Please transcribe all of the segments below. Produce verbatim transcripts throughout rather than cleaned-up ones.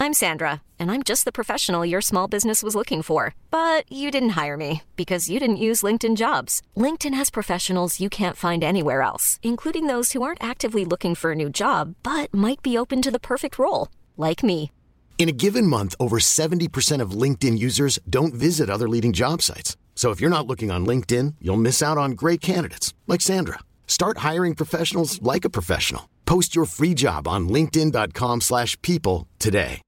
I'm Sandra, and I'm just the professional your small business was looking for. But you didn't hire me because you didn't use LinkedIn Jobs. LinkedIn has professionals you can't find anywhere else, including those who aren't actively looking for a new job, but might be open to the perfect role, like me. In a given month, over seventy percent of LinkedIn users don't visit other leading job sites. So if you're not looking on LinkedIn, you'll miss out on great candidates like Sandra. Start hiring professionals like a professional. Post your free job on linkedin.com slash people today.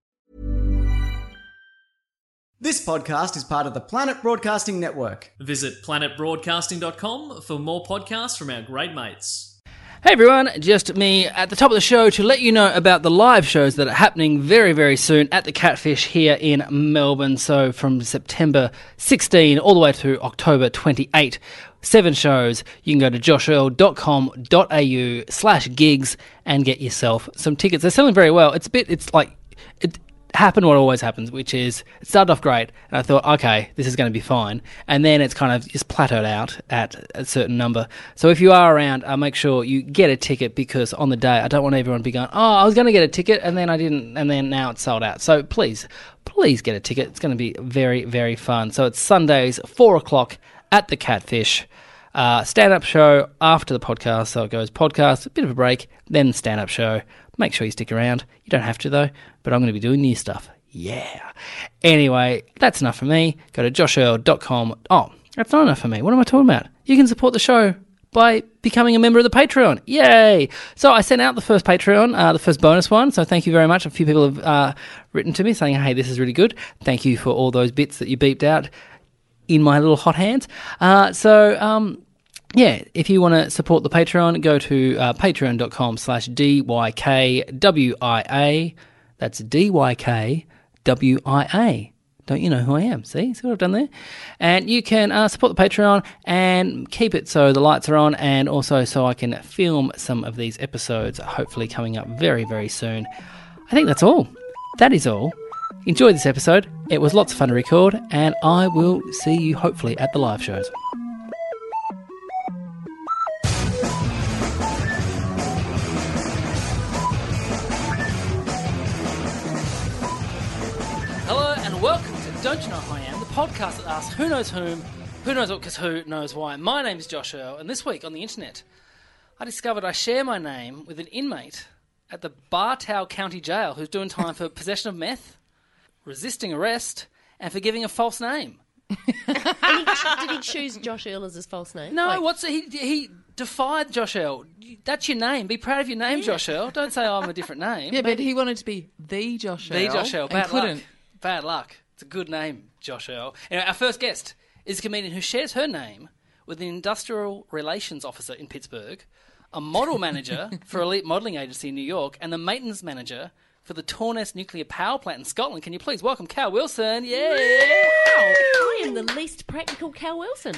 This podcast is part of the Planet Broadcasting Network. Visit planet broadcasting dot com for more podcasts from our great mates. Hey everyone, just me at the top of the show to let you know about the live shows that are happening very, very soon at the Catfish here in Melbourne. So from September sixteenth all the way to October twenty-eighth, seven shows. You can go to josh earl dot com dot a u slash gigs and get yourself some tickets. They're selling very well. It's a bit, it's like, it happened what always happens, which is it started off great and I thought, okay, this is going to be fine, and then it's kind of just plateaued out at a certain number. So if you are around, uh, make sure you get a ticket, because on the day I don't want everyone to be going, oh, I was going to get a ticket and then I didn't, and then now it's sold out. So please, please get a ticket. It's going to be very, very fun. So it's Sundays, four o'clock at the Catfish. Uh, stand-up show after the podcast, so it goes podcast, a bit of a break, then stand-up show. Make sure you stick around. You don't have to, though, but I'm going to be doing new stuff. Yeah. Anyway, that's enough for me. Go to josh earl dot com. Oh, that's not enough for me. What am I talking about? You can support the show by becoming a member of the Patreon. Yay! So I sent out the first Patreon, uh, the first bonus one, so thank you very much. A few people have uh, written to me saying, hey, this is really good. Thank you for all those bits that you beeped out in my little hot hands. Uh, so, um... yeah, if you want to support the Patreon, go to uh, patreon dot com slash D Y K W I A. That's D Y K W I A. Don't you know who I am? See? See what I've done there? And you can uh, support the Patreon and keep it so the lights are on, and also so I can film some of these episodes, hopefully coming up very, very soon. I think that's all. That is all. Enjoy this episode. It was lots of fun to record, and I will see you hopefully at the live shows. Welcome to Don't You Know Who I Am, the podcast that asks who knows whom, who knows what, because who knows why. My name is Josh Earl, and this week on the internet, I discovered I share my name with an inmate at the Bartow County Jail who's doing time for possession of meth, resisting arrest, and for giving a false name. And he, did he choose Josh Earl as his false name? No, like, what's he? He defied Josh Earl. That's your name. Be proud of your name, yeah. Josh Earl. Don't say oh, I'm a different name. Yeah, but, but he wanted to be the Josh Earl. The Josh Earl. Bad and couldn't. luck. Bad luck. It's a good name, Josh Earl. Anyway, our first guest is a comedian who shares her name with an industrial relations officer in Pittsburgh, a model manager for Elite Modelling Agency in New York, and the maintenance manager for the Torness Nuclear Power Plant in Scotland. Can you please welcome Cal Wilson? Yeah! Wow! I am the least practical Cal Wilson.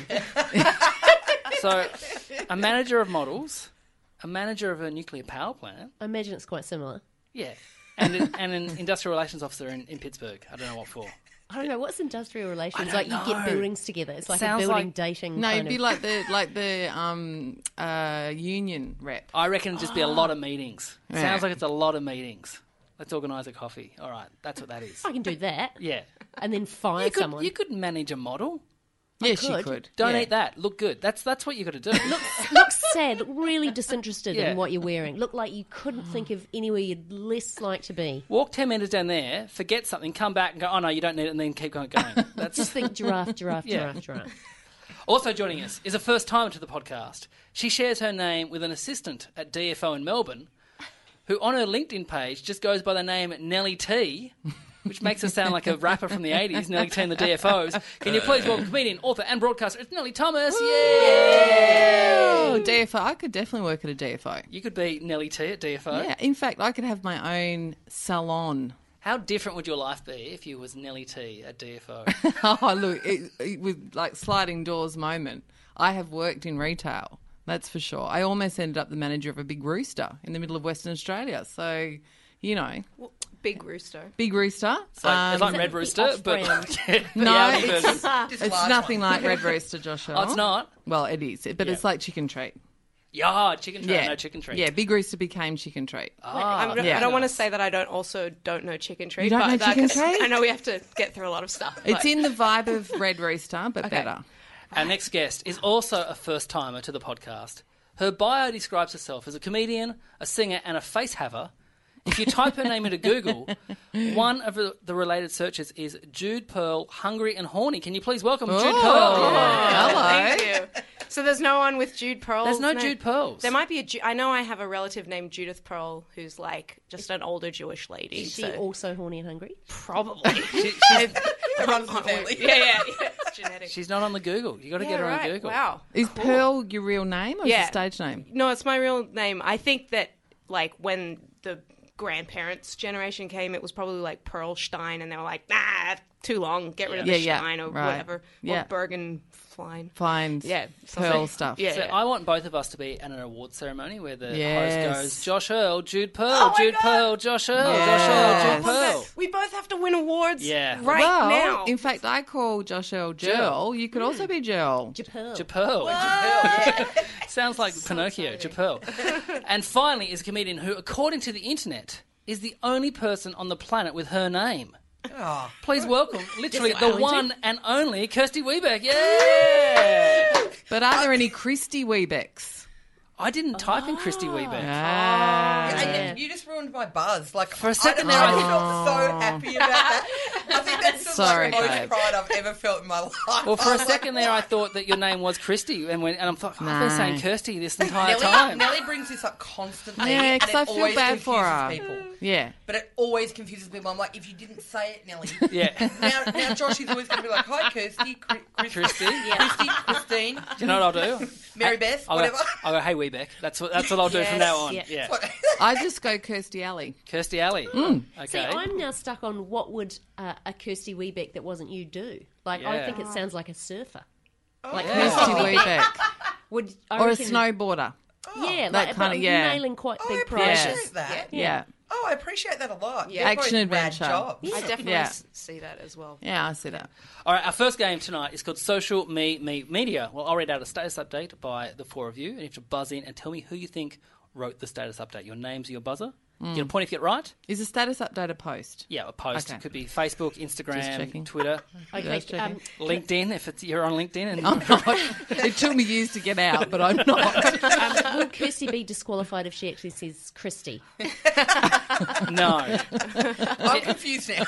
So, a manager of models, a manager of a nuclear power plant. I imagine it's quite similar. Yeah. And an, and an industrial relations officer in, in Pittsburgh. I don't know what for. I don't know. What's industrial relations? Like know. You get buildings together. It's like Sounds a building like, dating. No, kind it'd be of... like the like the um uh union rep. I reckon it'd just be a lot of meetings. Yeah. Sounds like it's a lot of meetings. Let's organise a coffee. All right, that's what that is. I can do that. Yeah. And then fire you could, someone. You could manage a model. Yeah, could. she could. Don't yeah. eat that. Look good. That's that's what you got to do. Look, look sad. Look really disinterested Yeah. in what you're wearing. Look like you couldn't think of anywhere you'd less like to be. Walk ten metres down there, forget something, come back and go, oh no, you don't need it, and then keep going. going. That's Just think giraffe, giraffe, Yeah. giraffe, giraffe. Also joining us is a first timer to the podcast. She shares her name with an assistant at D F O in Melbourne, who on her LinkedIn page just goes by the name Nelly T, which makes her sound like a rapper from the eighties, Nelly T and the D F Os. Can you please welcome comedian, author and broadcaster, it's Nelly Thomas. Yeah! Oh, D F O. I could definitely work at a D F O. You could be Nelly T at D F O. Yeah, in fact, I could have my own salon. How different would your life be if you was Nelly T at D F O? Oh, look, it, it, with like sliding doors moment, I have worked in retail, that's for sure. I almost ended up the manager of a big rooster in the middle of Western Australia. So, you know. Well, big rooster. Big rooster. It's like, um, it's like Red Rooster, but off-brand? no, the it's, version. it's nothing like Red Rooster, Joshua. Oh, it's not? Well, it is, but Yeah. it's like chicken treat. Yeah, chicken treat, Yeah, no chicken treat. Yeah, Big Rooster became Chicken Treat. Ah, I'm, yeah. I don't want to say that I don't also don't know Chicken Treat. You don't but know that- Chicken 'cause Treat? I know we have to get through a lot of stuff. It's but- in the vibe of Red Rooster, but better. Our next guest is also a first-timer to the podcast. Her bio describes herself as a comedian, a singer, and a face haver. If you type her name into Google, one of the, the related searches is Jude Pearl, hungry and horny. Can you please welcome Jude Pearl? Hello. Thank you. So there's no one with Jude Pearl. There's no Jude Pearls. There might be a. Ju- I know I have a relative named Judith Pearl who's like just an older Jewish lady. Is she so also horny and hungry? probably. She- she's, It runs in the family. yeah, yeah, yeah. It's genetic. she's not on the Google. You got to yeah, get her right. on Google. Wow. Is Pearl your real name or is Yeah. it a stage name? No, it's my real name. I think that like when the grandparents' generation came, it was probably like Pearlstein, and they were like, nah, too long. Get rid of Yeah, the yeah, Stein or right. whatever. Yeah. Or Bergenflein. Fine. Yeah, Pearl something. stuff. Yeah, So yeah. I want both of us to be at an award ceremony where the Yes. host goes, Josh Earl, Jude Pearl, Oh my Jude God. Pearl, Josh Earl, Yes. Josh Earl, Jude Love Pearl. that. We both have to win awards Yeah. right well, now. in fact, I call Josh Earl Jurl. You could also be Jurl. Japel. Japel. Sounds like Pinocchio, Japel. And finally is a comedian who, according to the internet, is the only person on the planet with her name. Oh. Please welcome, literally, the one and only Kirsty Wiebeck. Yeah! But are there any Christy Weebecks? I didn't type in Kirsty Wiebeck. Ah. And you just ruined my buzz. Like For a second I, there, I- I felt so happy about that. I think that's the Sorry, like, most babe. pride I've ever felt in my life. Well, for I a was second like, there, I what? thought that your name was Christy, and when and I'm thought, oh, I've been No. saying Kirsty this entire Nelly, time. Nelly brings this up constantly. Yeah, and 'cause it I feel always bad for confuses her. People. Yeah. But it always confuses people. I'm like, if you didn't say it, Nelly. Yeah. Now, now Josh is always going to be like, hi, Kirsty, Chri- Chris- Christy? Christy, Christine, Do you know what I'll do? Mary Hey, Beth, I'll whatever. Go, I'll go, hey, Wiebeck. That's what that's what I'll do from now on. yeah. Yeah. I just go Kirsty Alley. Kirsty Alley. Mm. Okay. See, I'm now stuck on what would uh, a Kirsty Wiebeck that wasn't you do. Like, I Yeah. think it sounds like a surfer. Like Kirsty Weebek. Would I Or a reckon- snowboarder. Yeah, that like, kinda- but yeah. nailing quite Oh, I big appreciate prizes. that. Yeah. Oh, I appreciate that a lot. Yeah. They're both Action rad adventure. jobs. I definitely Yeah. s- see that as well. Yeah, I see that. All right, our first game tonight is called Social Me Me Media. Well, I'll read out a status update by the four of you, and you have to buzz in and tell me who you think wrote the status update. Your name's your buzzer. You get a point if you get it right. Is a status update a post? Yeah, a post. Okay. It could be Facebook, Just Instagram, checking. Twitter, Okay, Just checking. um, LinkedIn. If it's you're on LinkedIn, and I'm not. It took me years to get out, but I'm not. um, will Kirsty be disqualified if she actually says Christy? no. I'm confused now.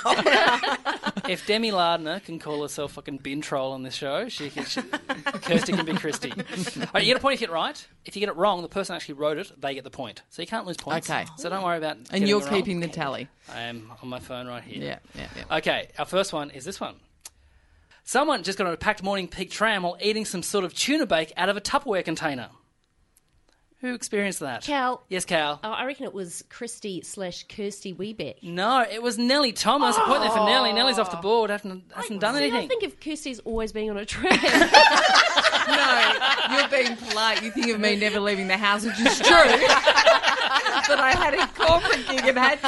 If Demi Lardner can call herself fucking bin troll on this show, she can. She, Kirsty can be Christy. All right, you get a point if you get it right. If you get it wrong, the person actually wrote it, they get the point. So you can't lose points. Okay. So don't worry about. And getting you're it wrong. keeping the tally. I am on my phone right here. Yeah, yeah, yeah. Okay, our first one is this one. Someone just got on a packed morning peak tram while eating some sort of tuna bake out of a Tupperware container. Who experienced that? Cal. Yes, Cal. Oh, I reckon it was Christy slash Kirsty Wiebeck. No, it was Nellie Thomas. A point there for Nellie. Nellie's off the board. Hasn't, hasn't done See, anything. I think of Kirsty's always being on a tram. No, you're being polite. You think of me never leaving the house, which is true. But I had a corporate gig and had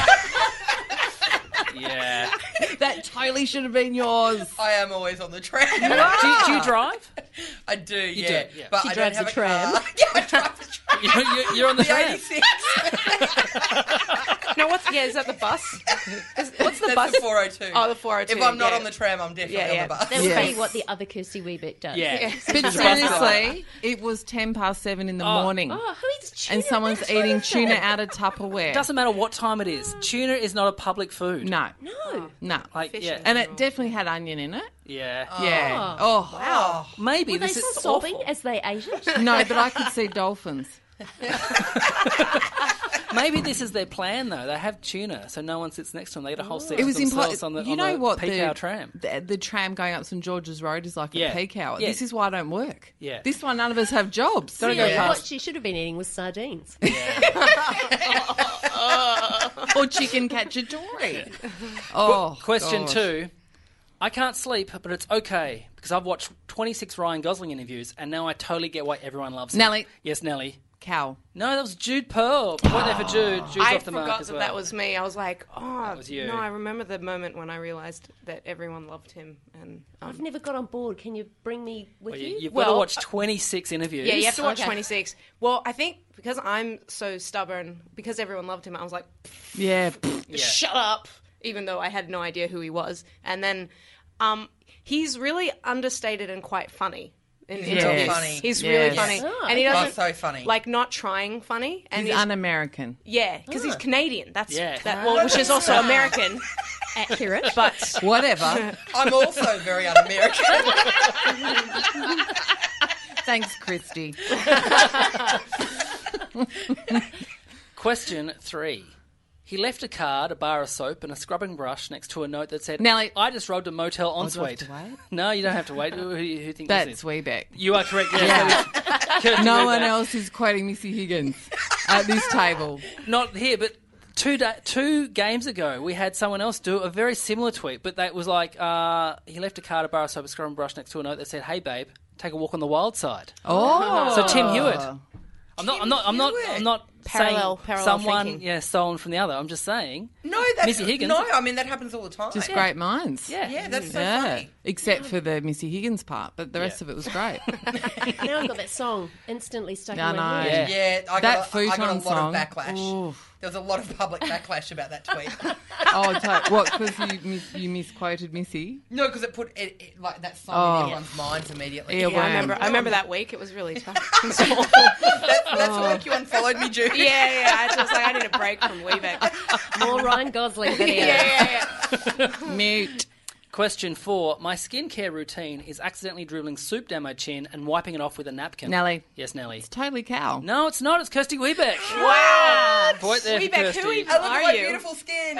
to. Yeah. That totally should have been yours. I am always on the tram. do, you, do you drive? I do, yeah. do, yeah. But She I drives don't the have a tram. car. Yeah, I drive the tram. You're, you're, you're on the The tram. eighty-six. No, what's yeah? Is that the bus? Is, what's the That's bus? the four oh two. Oh, the four oh two. If I'm not yeah. on the tram, I'm definitely Yeah, yeah. on the bus. That would Yes. be what the other Kirsty Wiebeck does. Yeah. But seriously, it was ten past seven in the Oh. morning. Oh, who eats tuna? And someone's That's eating Thursday. tuna out of Tupperware. Doesn't matter what time it is. Tuna is not a public food. No, No. no. Like, yeah. And it definitely had onion in it. Yeah. Yeah. Oh, Wow. Maybe Were they this is sobbing awful. as they ate it? no, but I could see dolphins. Maybe this is their plan, though. They have tuna, so no one sits next to them. They get a whole seat It was to themselves impo- on the, You on know the what? peak the, hour tram. The, the tram going up St George's Road is like Yeah. a peak hour. Yeah. This is why I don't work. Yeah. This is why none of us have jobs. Gotta go Really, past- what she should have been eating was sardines. Or chicken cacciatore. Oh, Question gosh. two. I can't sleep, but it's okay because I've watched twenty-six Ryan Gosling interviews and now I totally get why everyone loves him. Nelly. Yes, Nelly. Cal. No, that was Jude Pearl. Point there for Jude. Jude's I off the forgot mark as that well. that was me. I was like, oh, That was you. no, I remember the moment when I realised that everyone loved him. And um, I've never got on board. Can you bring me with Well, you? you, you've got to Well- watch twenty-six interviews. yeah, you have to watch Okay. twenty-six. Well, I think because I'm so stubborn, because everyone loved him, I was like, Yeah. shut up, even though I had no idea who he was. And then um, he's really understated and quite funny. In He's interviews. really funny. He's Yes. really funny. Oh, and he okay. doesn't, Oh, so funny. like, not trying funny. And He's he's, un-American. yeah, because he's Canadian. That's Yeah. that, well, which is also American. Accurate. But Whatever. I'm also very un-American. Thanks, Christy. Question three. He left a card, a bar of soap, and a scrubbing brush next to a note that said, Nelly- I just robbed a motel do I have ensuite. to wait? No, you don't have to wait. Who, who, who think That's this is? Weebeck. You are correct. Yes, that is Kirsty No Weebeck. one else is quoting Missy Higgins at this table. Not here, but two da- two games ago, we had someone else do a very similar tweet, but that was like, uh, he left a card, a bar of soap, a scrubbing brush next to a note that said, hey, babe, take a walk on the wild side. Oh. So Tim Hewitt. I'm not, I'm not, I'm not, I'm not Parallel- saying parallel someone, thinking. yeah, stolen from the other. I'm just saying. No, that's Missy Higgins. No, I mean that happens all the time. Just great minds. Yeah. Yeah, that's so Yeah. funny. Except for the Missy Higgins part, but the rest Yeah. of it was great. Now I've got that song instantly stuck I in my know. head. Yeah. Yeah, I That got, a, I got a futon lot song. of backlash. Oof. There was a lot of public backlash about that tweet. Oh, to- what? Because you mis- you misquoted Missy? No, because it put it, it, like that song Oh. in everyone's minds immediately. Yeah, yeah, I Wow. remember. I remember that week. It was really tough. That's, that's the week you unfollowed me, Jude. yeah, yeah. I just like I need a break from Weebeck. More Ryan Gosling video. yeah, yeah, yeah. Mute. Question four. My skincare routine is accidentally dribbling soup down my chin and wiping it off with a napkin. Nelly. Yes, Nelly. It's totally Cal. No, it's not. It's Kirsty Weebeck. Wow. Point there for Weebeck, Kirsty. who even I look are at my you? beautiful skin.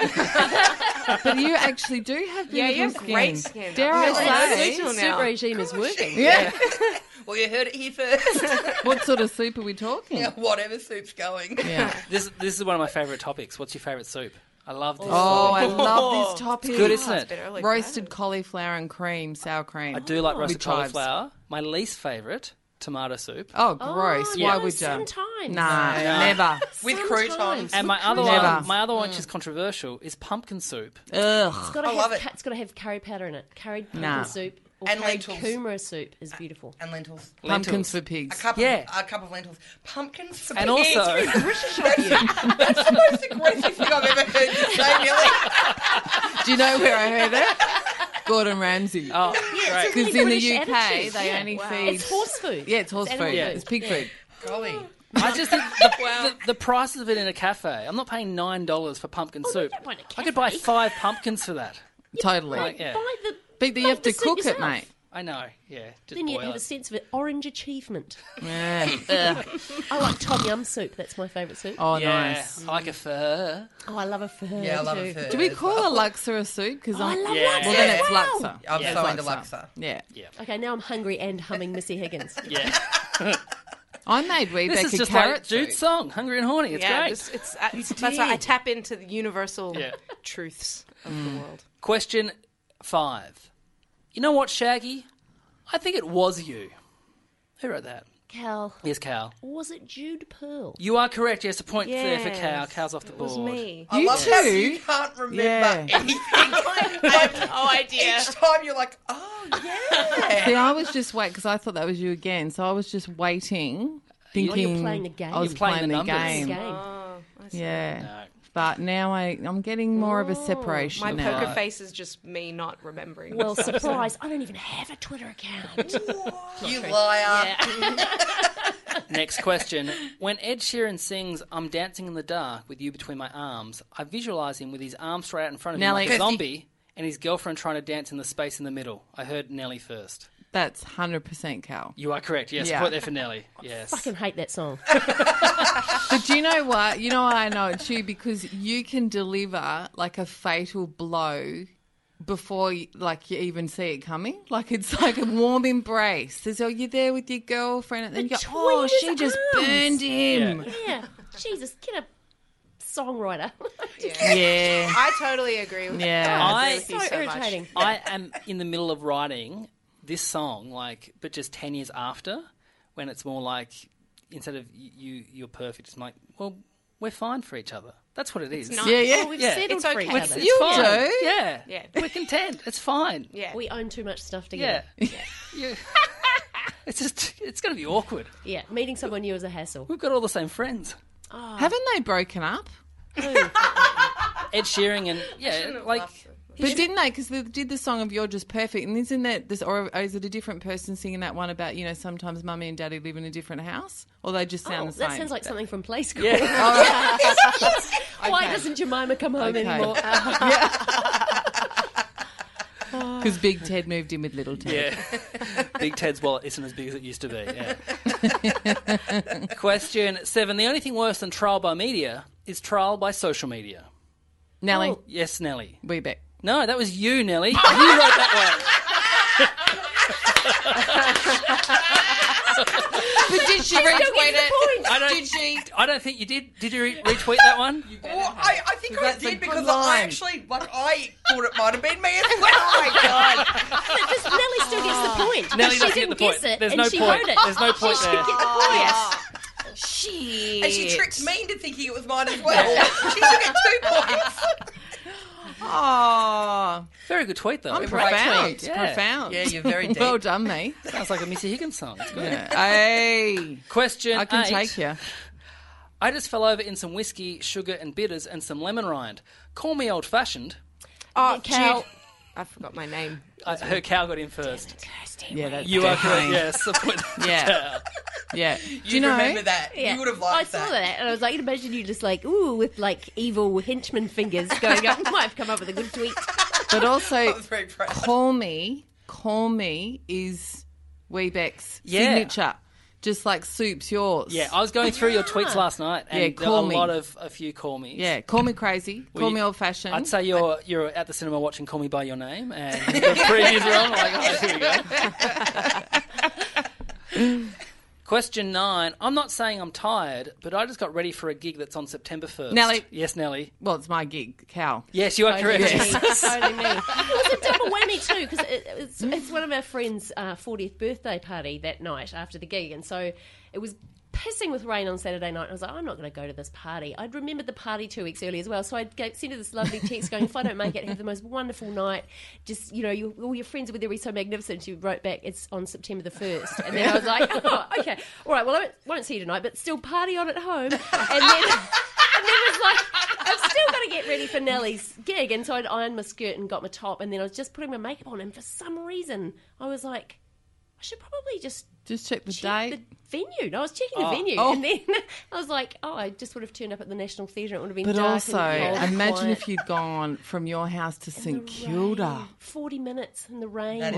But you actually do have beautiful Yeah, you have skin. great skin. Dare I've I never say? seen The Until soup now. regime is working. Yeah. Well, you heard it here first. What sort of soup are we talking? Yeah, whatever soup's going. Yeah. This this is one of my favourite topics. What's your favourite soup? I love this. Oh, I soup. love this topic. It's good, isn't It's it? a bit early for Roasted that. cauliflower and cream, sour cream. I do like roasted With chives. cauliflower. My least favourite, tomato soup. Oh, gross. Oh, Why no, would you? sometimes. Nah, No. never. With Sometimes. croutons. And my other Never. one, my other one, which is controversial, is pumpkin soup. Ugh. It's got to I have love it. ca- it's got to have curry powder in it. Curried pumpkin Nah. soup or And curried lentils. kumara soup is beautiful. And lentils. Pumpkins Lentils. for A pigs. cup, Yeah. of, a cup of lentils. Pumpkins for And pigs. also, That's, that's the most aggressive thing I've ever heard you say, Millie. Do you know where I heard it? Gordon Ramsay. oh, great. Because in the British U K, attitude. they Yeah. only Wow. feed... It's horse food. Yeah, it's horse It's animal food. Yeah. It's pig food. Golly. I just think the, the, the prices of it in a cafe. I'm not paying nine dollars for pumpkin Oh, no, soup. don't mind a I could buy cafe. five pumpkins for that. Totally. Like, yeah. Buy the, But you make have the to soup cook it, yourself. mate. I know. Yeah. Just Then you boil have a it. sense of orange achievement. Yeah. Ugh. I like tom yum soup. That's my favourite soup. Oh, Yeah, nice. I like a fur. Oh, I love a fur. Yeah, I love too. it. For Do we call a Luxor a soup? Because Oh, I love Yeah. Luxor Well, then as it's well. Luxor. I'm Yeah. so It's into Luxor. Yeah. Yeah. Okay, now I'm hungry and humming Missy Higgins. Yeah. I made Weebeck This is a just carrot like Jude's soup. song, Hungry and Horny. It's yeah, great. just, it's, uh, it's that's why I tap into the universal Yeah. truths of the world. Question five. You know what, Shaggy? I think it was you. Who wrote that? Cal, Yes, Cal. was it Jude Pearl? You are correct. Yes, a point there for Cal. Yes, Cal's off the It board. was me. I You love how too? you can't remember Yeah. anything. I have no idea. Each time you're like, oh, yeah. See, I was just wait because I thought that was you again. So I was just waiting, thinking playing the game. I was You're playing playing, the the, numbers. game. Game. Oh, I see. Yeah, No. but now I I'm getting more of a separation My now. poker face is just me not remembering. Well, surprise! I don't even have a Twitter account. You liar. Next question. When Ed Sheeran sings I'm Dancing in the Dark with You Between My Arms, I visualise him with his arms straight out in front of Nelly. him like a Kirsty. zombie and his girlfriend trying to dance in the space in the middle. I heard Nelly first. That's one hundred percent Cal. You are correct. Yes, Yeah. point there for Nelly. Yes. Fucking hate that song. But do you know what? You know why I know it's you? Because you can deliver like a fatal blow before you, like you even see it coming. Like it's like a warm embrace. There's oh, you're there with your girlfriend, and then you go, Between oh, his she just arms." burned him. Yeah, Jesus, get a songwriter. Yeah. I totally agree with Yeah. I I- agree with you so so irritating. much. I am in the middle of writing this song, like, but just ten years after, when it's more like, instead of y- you, you're perfect, it's like, well, we're fine for each other. That's what it is. nice. Yeah, yeah. Oh, we've Yeah. settled It's for okay. each It's- other. It's You fine. do? Yeah. Yeah. We're content. It's fine. Yeah. We own too much stuff Yeah. together. You- it's just, it's going to be awkward. Yeah, meeting someone new is a hassle. We've got all the same friends. Haven't they broken up? Ed Sheeran and, yeah, like, But didn't they? Because they did the song of "You're Just Perfect," and isn't that this, or is it a different person singing that one about you know sometimes mummy and daddy live in a different house, or they just sound Oh, the same? that sounds like something from Play School. yeah. Why doesn't Jemima come home Okay. anymore? Because Big Ted moved in with Little Ted. Yeah. Big Ted's wallet isn't as big as it used to be. Yeah. Question seven. The only thing worse than trial by media is trial by social media. Nelly, Oh. Yes, Nelly. Weebeck. No, that was you, Nelly. You wrote that But did she retweet it? one. I don't, Did she? I don't think you did. Did you re- retweet that one? Well, I, I think I That's a did good because line. I actually, like, I thought it might have been me as well. Oh, my God. But just Nelly still gets the point. Nelly she doesn't get didn't the point. guess it, There's and no she point. wrote it. There's no point she there. should get the point. Shit. And she tricked me into thinking it was mine as well. She should get two points. Oh, Very good tweet, though. I'm Great profound. tweet. Yeah. Profound. Yeah, you're very deep. Well done, me. Sounds like a Missy Higgins song. It's good. Hey, Question I can eight. take you. I just fell over in some whiskey, sugar and bitters and some lemon rind. Call me old-fashioned. Oh, Cal. Jude. I forgot my name. Uh, her cow got in first. Yeah, that's You are correct, definitely- yes. The point- Yeah. Yeah. Do You you know? remember that. Yeah. You would have I liked saw that. that. and I was like, imagine you just like, ooh, with like evil henchman fingers going up. Might have come up with a good tweet. But I also, was very proud. call me, call me is Weebeck's Yeah. signature. Just like Soup's yours. Yeah, I was going through your tweets last night, and Yeah, there call were a me. lot of a few call me. Yeah, call me crazy. Call you- me old fashioned. I'd say you're you're at the cinema watching Call Me by Your Name, and the previews are on. Like, oh, here we go. Question nine. I'm not saying I'm tired, but I just got ready for a gig that's on September first. Nelly. Yes, Nelly. Well, it's my gig, Cal. Yes, you are correct. Totally, totally me. It was a double whammy too because it, it's, it's one of our friends' uh, fortieth birthday party that night after the gig, and so it was pissing with rain on Saturday night. I was like, I'm not going to go to this party. I'd remembered the party two weeks earlier as well, so I'd go, send her this lovely text going, if I don't make it, have the most wonderful night. Just, you know, you, all your friends are with every so magnificent. She wrote back, it's on September the first. And then I was like, oh, okay. All right, well, I won't, won't see you tonight, but still party on at home. And then... And then it was like, I've still got to get ready for Nellie's gig. And so I'd ironed my skirt and got my top. And then I was just putting my makeup on. And for some reason, I was like, I should probably just Just check the check date. the venue. And I was checking the Oh. venue. Oh. And then I was like, oh, I just would have turned up at the National Theatre. It would have been But dark also, and cold and imagine quiet. if you'd gone from your house to In St the Kilda. rain, forty minutes in the rain. That is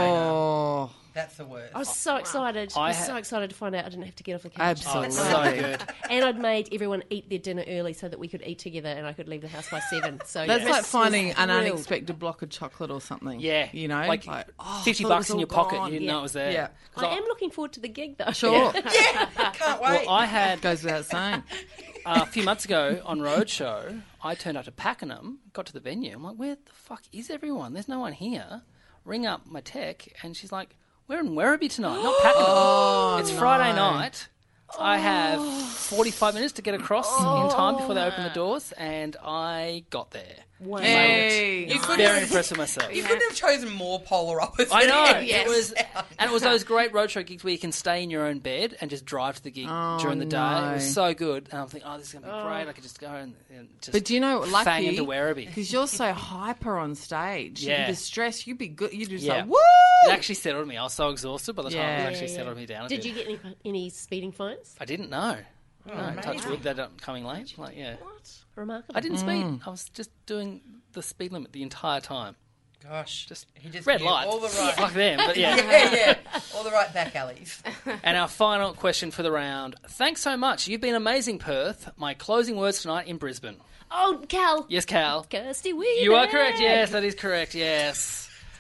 Oh, That's the worst. I was so excited. I I was ha- so excited to find out I didn't have to get off the couch. Oh, absolutely. so good. And I'd made everyone eat their dinner early so that we could eat together and I could leave the house by seven. So That's Chris like was finding an thrilled. unexpected block of chocolate or something. Yeah. You know? Like, oh, fifty I thought it bucks was in all your pocket, gone. you didn't Yeah. know it was there. Yeah. 'Cause I am looking forward to the gig though. Sure. Yeah, can't wait. Well, I had Goes without saying. uh, a few months ago on Roadshow, I turned up to Pakenham, got to the venue. I'm like, where the fuck is everyone? There's no one here. Ring up my tech, and she's like, we're in Werribee tonight, not Pakenham. Oh, it's Friday night. I have forty-five minutes to get across in time before they open the doors, and I got there. Wow. Hey. You could Very have, impressed with myself. you couldn't have chosen more polar opposites. I know. Yes. It was, and it was those great roadshow gigs where you can stay in your own bed and just drive to the gig Oh, during the day. no. It was so good. And I'm thinking, oh, this is going to be great. I could just go and, and just But do you know, lucky fang into Werribee. because you're so hyper on stage. Yeah. The stress, you'd be good. You'd just Yeah. like, woo! It actually settled me. I was so exhausted by the time Yeah. it actually Yeah, yeah. settled me down. a Did bit. you get any, any speeding fines? I didn't know. no, touch wood, they're not coming late. Like, yeah. What? Remarkable. I didn't speed. Mm. I was just doing the speed limit the entire time. Gosh, Just he just red knew lights. all the right. Fuck them. But yeah. Yeah, yeah, all the right back alleys. And our final question for the round. Thanks so much. You've been amazing, Perth. My closing words tonight in Brisbane. Oh, Cal. Yes, Cal. Kirsty Weebeck. You are correct. Yes, that is correct. Yes.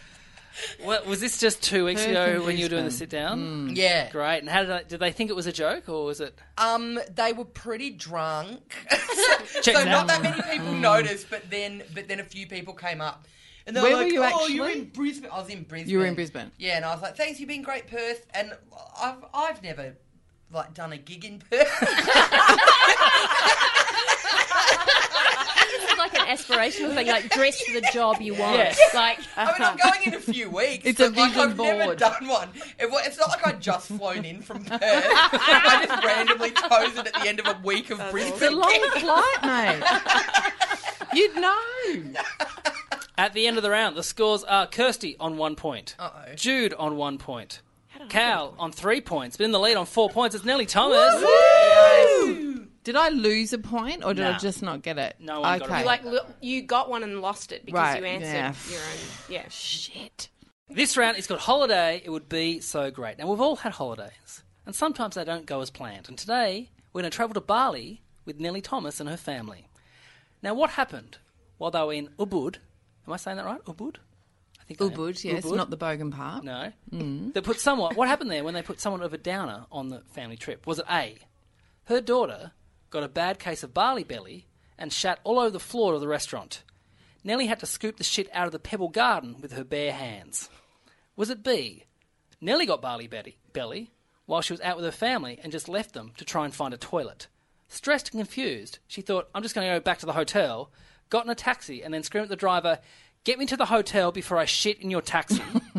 What, was this just two weeks Perth ago and when you were doing the Brisbane. sit down? Yeah. Great. And how did I, did they think it was a joke or was it? Um, they were pretty drunk, Check so that. not that many people noticed. But then, but then a few people came up, and they were Where were like, you "Oh, you're actually? in Brisbane." I was in Brisbane. You were in Brisbane. Yeah, and I was like, "Thanks, you've been great, Perth." And I've I've never like done a gig in Perth. It's like an aspirational thing, like dress for the job you want. Yes. Like, I mean, I'm going in a few weeks. It's but, a like, vision I've never board. done one. It, wa- it's not like I'd just flown in from Perth. I just randomly chose it at the end of a week of Brisbane. It's a long flight, mate. You'd know. At the end of the round, the scores are Kirsty on one point, Uh-oh. Jude on one point, Cal on three points, but in the lead on four points, it's Nellie Thomas. Did I lose a point or did No. I just not get it? No one got okay. it. You like lo- you got one and lost it because Right, you answered yeah. your own. Yeah. Shit. This round is called Holiday. It would be so great. Now, we've all had holidays, and sometimes they don't go as planned. And today, we're going to travel to Bali with Nellie Thomas and her family. Now, what happened while they were in Ubud? Am I saying that right? Ubud? I think I am. Ubud, yes, Ubud. not the Bogan part. No. They put someone. What happened there when they put someone of a downer on the family trip? Was it A, her daughter got a bad case of barley belly and shat all over the floor of the restaurant? Nellie had to scoop the shit out of the pebble garden with her bare hands. Was it B, Nellie got barley belly, belly while she was out with her family and just left them to try and find a toilet? Stressed and confused, she thought, I'm just going to go back to the hotel, got in a taxi and then screamed at the driver, get me to the hotel before I shit in your taxi.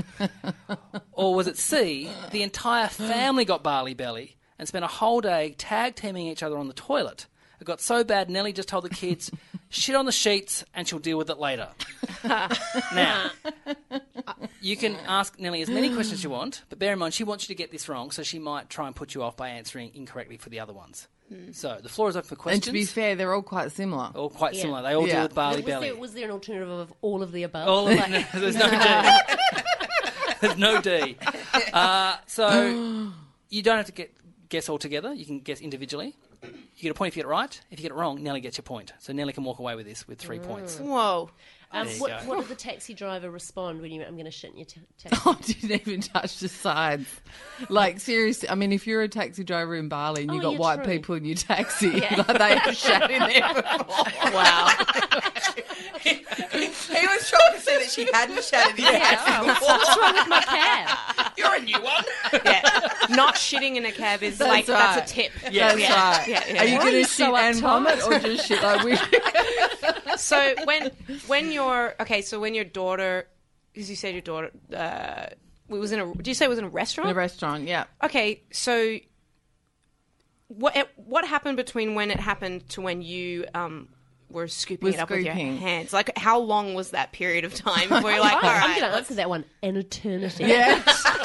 Or was it C, the entire family got barley belly and spent a whole day tag-teaming each other on the toilet? It got so bad, Nellie just told the kids, shit on the sheets and she'll deal with it later. Now, you can ask Nellie as many questions as you want, but bear in mind, she wants you to get this wrong, so she might try and put you off by answering incorrectly for the other ones. So, the floor is open for And questions. to be fair, they're all quite similar. all quite Yeah. similar. They all Yeah. deal with barley was, belly. there, was there an alternative of all of the above? All of, Like- there's no D. There's no D. Uh, so you don't have to get guess all together. You can guess individually. You get a point if you get it right. If you get it wrong, Nellie gets your point. So Nellie can walk away with this with three points. Whoa. Um, There you what, go. what did the taxi driver respond when you went, I'm going to shit in your ta- taxi? I didn't even touch the sides. Like, seriously, I mean, if you're a taxi driver in Bali and you've Oh, got yeah, white true. people in your taxi, Yeah. like they have shat in there before. Wow. He was trying to say that she hadn't shattered his taxi before. What's wrong with my cab? You're a new one. Yeah. Not shitting in a cab is That's like right. that's a tip. That's yeah. right. Yeah, yeah. Are you Why going are to you shit so and uptight? vomit or just shit like we? So when when your okay, so when your daughter, because you said your daughter, uh, it was in a. Did you say it was in a restaurant? In a restaurant, yeah. Okay, so what what happened between when it happened to when you um were scooping Was it up with scooping. your hands? Like, how long was that period of time before you're like, all I'm right, going to answer that one. An eternity. Yeah.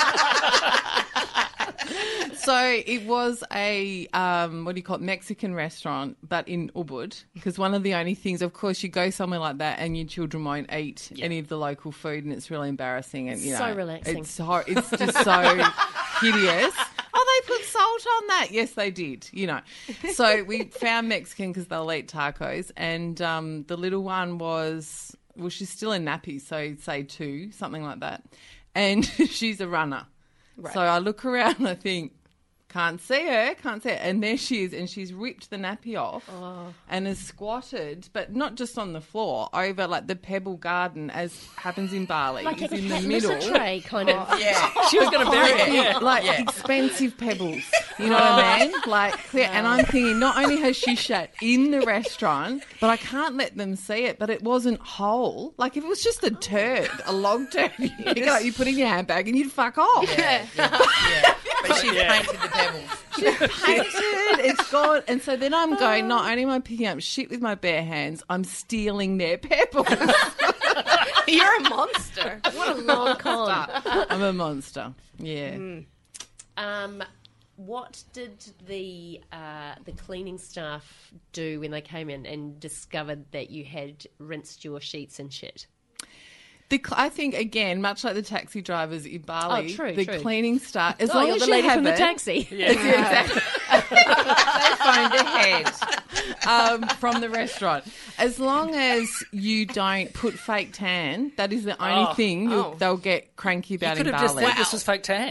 So it was a, um, what do you call it, Mexican restaurant, but in Ubud. Because one of the only things, of course, you go somewhere like that and your children won't eat any of the local food and it's really embarrassing. And you So know, relaxing. It's, hor- it's just so hideous. Oh, they put salt on that. Yes, they did, you know. So we found Mexican because they'll eat tacos. And um, the little one was, well, she's still in nappies, so say two, something like that. And she's a runner. So I look around and I think, can't see her, can't see her. And there she is, and she's ripped the nappy off and is squatted, but not just on the floor, over like the pebble garden, as happens in Bali. Like a is in the cat middle. litter tray, kind of. Yeah. She was going to bury it. Yeah, Yeah. like Yeah. expensive pebbles. You know what I mean? Like, clear. And I'm thinking, not only has she shat in the restaurant, but I can't let them see it. But it wasn't whole. Like, if it was just a turd, a log turd, you pick it up, you put it in your handbag, and you'd fuck off. Yeah. yeah. But she painted the pebbles. Painted, it's gone. And so then I'm going, not only am I picking up shit with my bare hands, I'm stealing their pebbles. you're a monster. What a long con. I'm a monster. Yeah. Um, what did the uh, the cleaning staff do when they came in and discovered that you had rinsed your sheets and shit? The, cl- I think, again, much like the taxi drivers in Bali, Oh, true, the true. cleaning staff, as Oh, long you're as the you lady have from the it- taxi. Yeah, exactly. They phoned ahead um, from the restaurant. As long as you don't put fake tan, that is the only Oh. thing you'll, Oh. they'll get cranky You about could in have just Bali. said this was fake tan.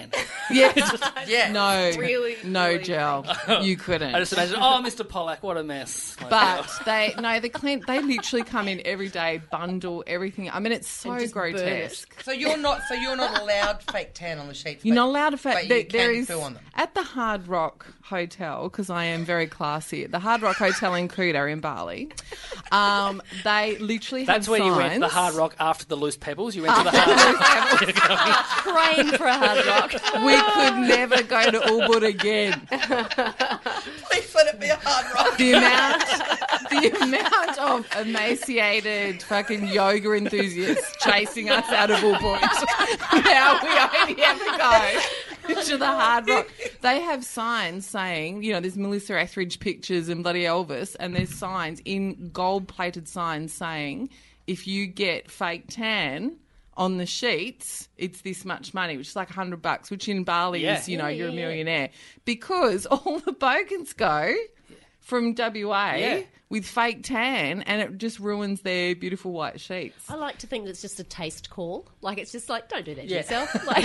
Yes. Yeah. No. Really, No really gel. You couldn't. I just imagine, oh, Mister Pollack, what a mess. Like, But they no, the clean. They literally come in every day, bundle everything. I mean, it's so And just burn it. grotesque. So you're not. So you're not allowed fake tan on the sheets. You're but- not allowed to. Fa- but there, you there can is poo on them. at the Hard Rock Hotel, because I am very classy. At the Hard Rock Hotel in Kuta in Bali, um, they literally That's have where signs. you went to the Hard Rock after the Loose Pebbles. You went to the Hard Rock. Praying for a hard rock. We could never go to Ubud again. Please let it be a hard rock. The amount, the amount of emaciated fucking yoga enthusiasts chasing us out of Ubud. Now we only ever go to the Hard Rock. They have signs saying, you know, there's Melissa Etheridge pictures and bloody Elvis, and there's signs in gold-plated signs saying, if you get fake tan on the sheets, it's this much money, which is like a hundred bucks, which in Bali Yeah. is, you know, Yeah, you're a yeah, yeah. millionaire. Because all the bogans go from W A Yeah. with fake tan, and it just ruins their beautiful white sheets. I like to think that it's just a taste call. Like, it's just like, don't do that to Yeah. yourself. Like,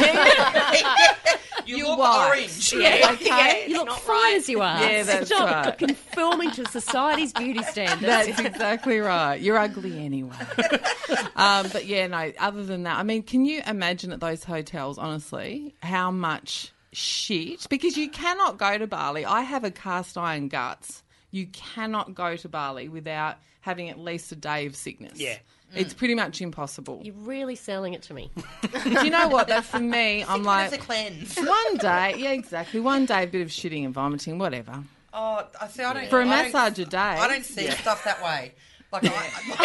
You You're look white. orange. yeah, Okay. yeah, you look not fine right. as you are. Yeah, that's Stop right. conforming to society's beauty standards. That's exactly right. You're ugly anyway. um, but yeah, no, other than that, I mean, can you imagine at those hotels, honestly, how much shit? Because you cannot go to Bali. I have a cast iron guts. You cannot go to Bali without having at least a day of sickness. Yeah. It's pretty much impossible. You're really selling it to me. Do you know what? Though, for me, I'm It's like, a cleanse. one day, yeah, exactly. One day, a bit of shitting and vomiting, whatever. Oh, I see. I don't. For a I don't- massage a day. I don't see stuff that way. Like, I,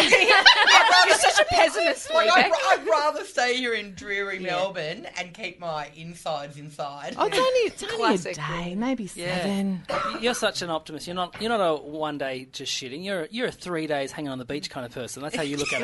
I, You're such a pessimist, like, I'd, Rebecca. I'd rather stay here in dreary Melbourne and keep my insides inside. Oh, it's only, it's only Classic. a day, maybe seven. You're such an optimist. You're not. You're not a one day just shitting. You're you're a three days hanging on the beach kind of person. That's how you look at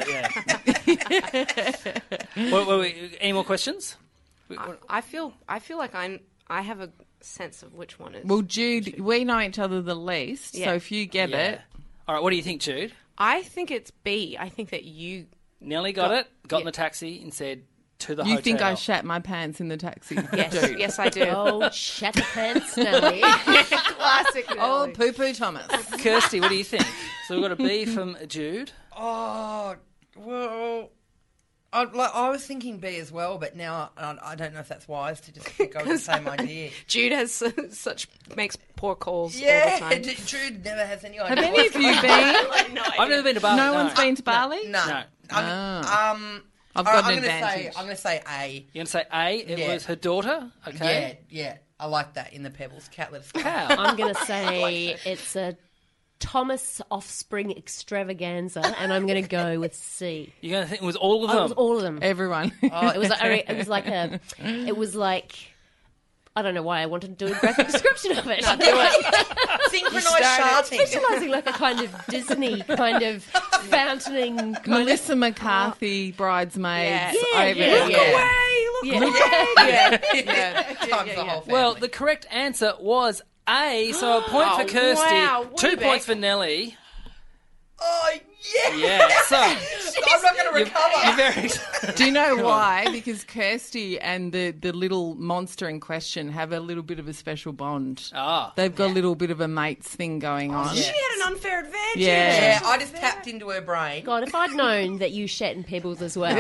it. Yeah. wait, wait, wait, any more questions? I, I feel. I feel like I'm. I have a sense of which one is. Well, Jude, we know each other the least, so Yeah. if you get Yeah. it, All right. What do you think, Jude? I think it's B. I think that you. Nelly got it. Got in yeah. the taxi and said to the you hotel. think I shat my pants in the taxi? Yes, Dude. yes, I do. Oh, shut the pants, Nelly. Classic. Oh, Nelly. poo poo Thomas. Kirsty, what do you think? So we've got a B from Jude. Oh, well, I, like, I was thinking B as well, but now I, I don't know if that's wise to just go with the same idea. Jude has su- such makes poor calls all the Yeah, time. D- Jude never has any Have idea. any of you been? no, I've never been to Bali. No one's been to Bali? No. No. I'm, Ah. um, I've got I'm an gonna advantage. Say, I'm going to say A. You're going to say A. It Yeah. was her daughter. Okay. Yeah, yeah. I like that in the Pebbles. Cat litter. Cow. I'm going to say it's a Thomas Offspring extravaganza, and I'm going to go with C. You're going to think it was all of Oh, them. it was all of them. Everyone. Oh, it was. Like, it was like a. It was like. I don't know why I wanted to do a graphic description of it. Synchronised sharting. Visualising like a kind of Disney kind of fountaining. Kind Melissa McCarthy, bridesmaids. Yeah, over yeah, it. yeah. Look Of, yeah. Yeah, times the whole family. Well, the correct answer was A. So a point for Oh, Kirsty, wow. two Way points back. for Nelly. oh, yeah. Yeah. So I'm not going to recover. you're very. Do you know why? Because Kirsty and the, the little monster in question have a little bit of a special bond. Ah. They've got a little bit of a mates thing going on. yeah. She had an unfair advantage. Yeah. Yeah, I just tapped into her brain. God, if I'd known that you shat in pebbles as well.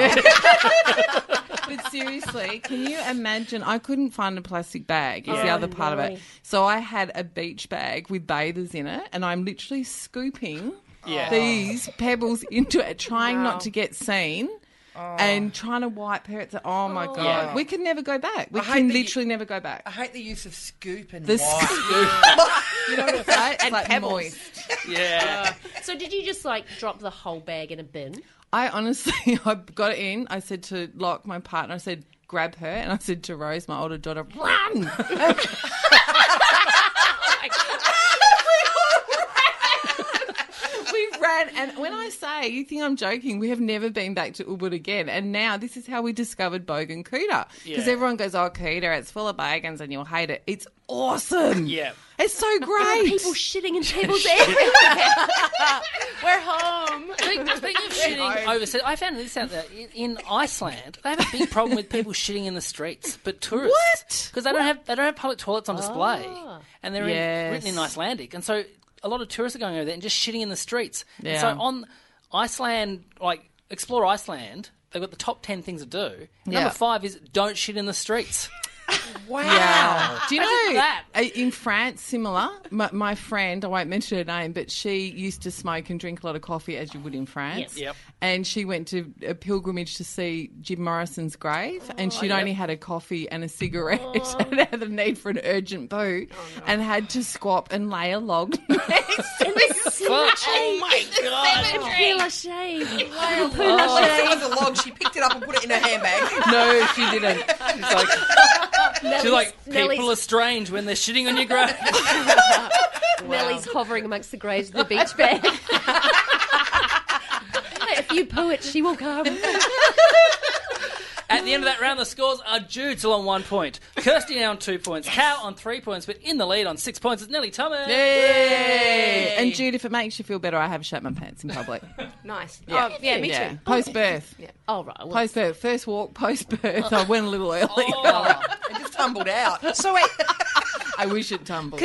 But seriously, can you imagine? I couldn't find a plastic bag, is the Oh, other part of it. no. So I had a beach bag with bathers in it, and I'm literally scooping Yeah. these pebbles into it, trying Wow. not to get seen. And trying to wipe her. It's oh my god, Yeah. we can never go back. We I hate can that you- literally never go back. I hate the use of scoop and The wipe. You know what it's like? It's like pebbles. moist. Yeah. So did you just like drop the whole bag in a bin? I honestly, I got it in. I said to Locke, my partner, I said, grab her. And I said to Rose, my older daughter, run! we ran And, and when I say, you think I'm joking, we have never been back to Ubud again. And now this is how we discovered Bogan Cooter. Because Yeah. everyone goes, oh, Cooter, it's full of bogans and you'll hate it. It's awesome. Yeah. It's so There are great. people shitting in tables everywhere. We're home. Speaking speaking of shitting overseas, I found this out there. In, in Iceland, they have a big problem with people shitting in the streets, but tourists. What? Because they don't have they don't have public toilets on display, and they're in, Yes. written in Icelandic, and so a lot of tourists are going over there and just shitting in the streets. And Yeah. so on Iceland, like Explore Iceland, they've got the top ten things to do. Yeah. Number five is don't shit in the streets. Wow. Yeah. Do you Imagine know that. uh, in France, similar? My, my friend, I won't mention her name, but she used to smoke and drink a lot of coffee as you would in France. Yes. Yep. And she went to a pilgrimage to see Jim Morrison's grave, and she'd yep. only had a coffee and a cigarette and had the need for an urgent poo, and had to squat and lay a log next to me. Oh my god! Peel shave. Oh, it was a log. She picked it up and put it in her handbag. No, she didn't. It's like, she's like, people Nellie's- are strange when they're shitting on your grave. Nellie's hovering amongst the graves with a beach bag. If you poo it, she will come. At the end of that round, the scores are Jude still on one point, Kirsty now on two points, Cal on three points, but in the lead on six points is Nellie Thomas. Yay! And Jude, if it makes you feel better, I have shat my pants in public. Nice. Yeah. Oh, yeah, me Yeah. too. Post birth. Yeah. Oh, right. Well, Post birth. First walk, post birth. I went a little early. Oh, It just tumbled out. So wait, I wish it tumbled.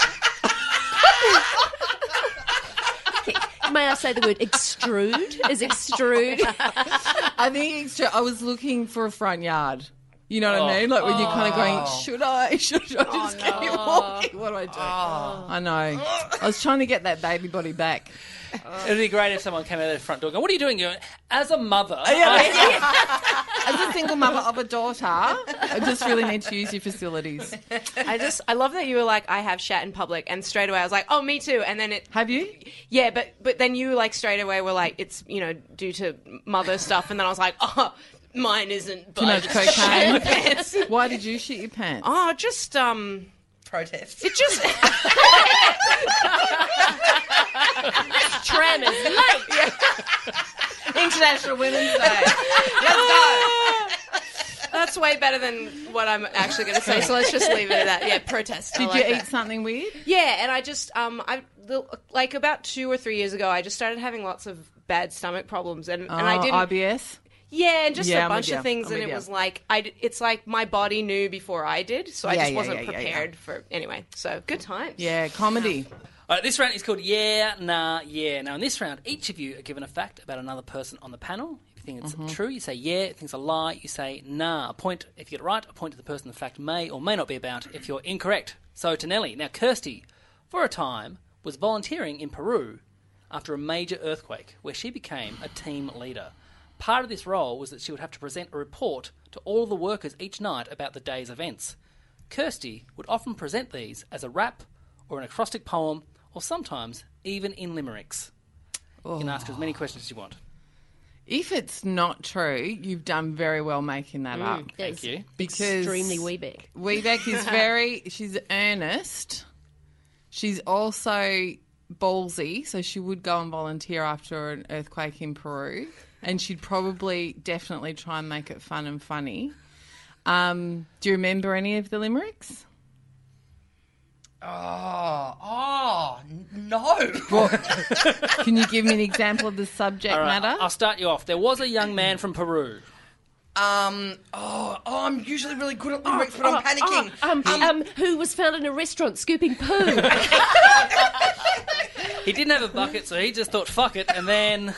may I say the word extrude? Is extrude? I think extra. I was looking for a front yard. You know what I mean? Like when you're kind of going, should I? Should I just keep walking? What do I do? I know. I was trying to get that baby body back. it'd be great if someone came out of the front door going, what are you doing? You're, as a mother, I- As a single mother of a daughter, I just really need to use your facilities. I just I love that you were like, I have shat in public, and straight away I was like, oh, me too. And then it Have you? yeah, but but then you like straight away were like, it's you know due to mother stuff, and then I was like, oh, mine isn't. But Too I much just shit cocaine? my pants. Why did you shit your pants? Oh, just um, Protest. it just Tram is late. International Women's Day. Let's go. That's way better than what I'm actually going to say. So let's just leave it at that. Yeah, protest. I Did like you that. eat something weird? Yeah, and I just um I the- like about two or three years ago, I just started having lots of bad stomach problems, and, and I Oh, didn't. I B S? Yeah, and just Yeah, a I'm bunch with of you. things, I'm and with it you. was like I. d- It's like my body knew before I did, so I Yeah, just yeah, wasn't yeah, yeah, yeah. prepared for. Anyway, so good times. Yeah, comedy. All right, this round is called Yeah, Nah, Yeah. Now, in this round, each of you are given a fact about another person on the panel. If you think it's true, you say yeah. If you think it's a lie, you say nah. A point if you get it right, a point to the person the fact may or may not be about if you're incorrect. So, to Nelly. Now, Kirsty, for a time, was volunteering in Peru after a major earthquake where she became a team leader. Part of this role was that she would have to present a report to all the workers each night about the day's events. Kirsty would often present these as a rap or an acrostic poem, or sometimes even in limericks. You can ask her as many questions as you want. If it's not true, you've done very well making that up. Thank you. Because Extremely Weebeck. Weebeck is very, she's earnest. She's also ballsy, so she would go and volunteer after an earthquake in Peru. And she'd probably definitely try and make it fun and funny. Um, do you remember any of the limericks? Oh, oh, n- no. Can you give me an example of the subject All right, matter? I'll start you off. There was a young man from Peru. Um, oh, oh, I'm usually really good at lyrics, but I'm panicking. Um, um, who was found in a restaurant scooping poo? He didn't have a bucket, so he just thought, fuck it, and then...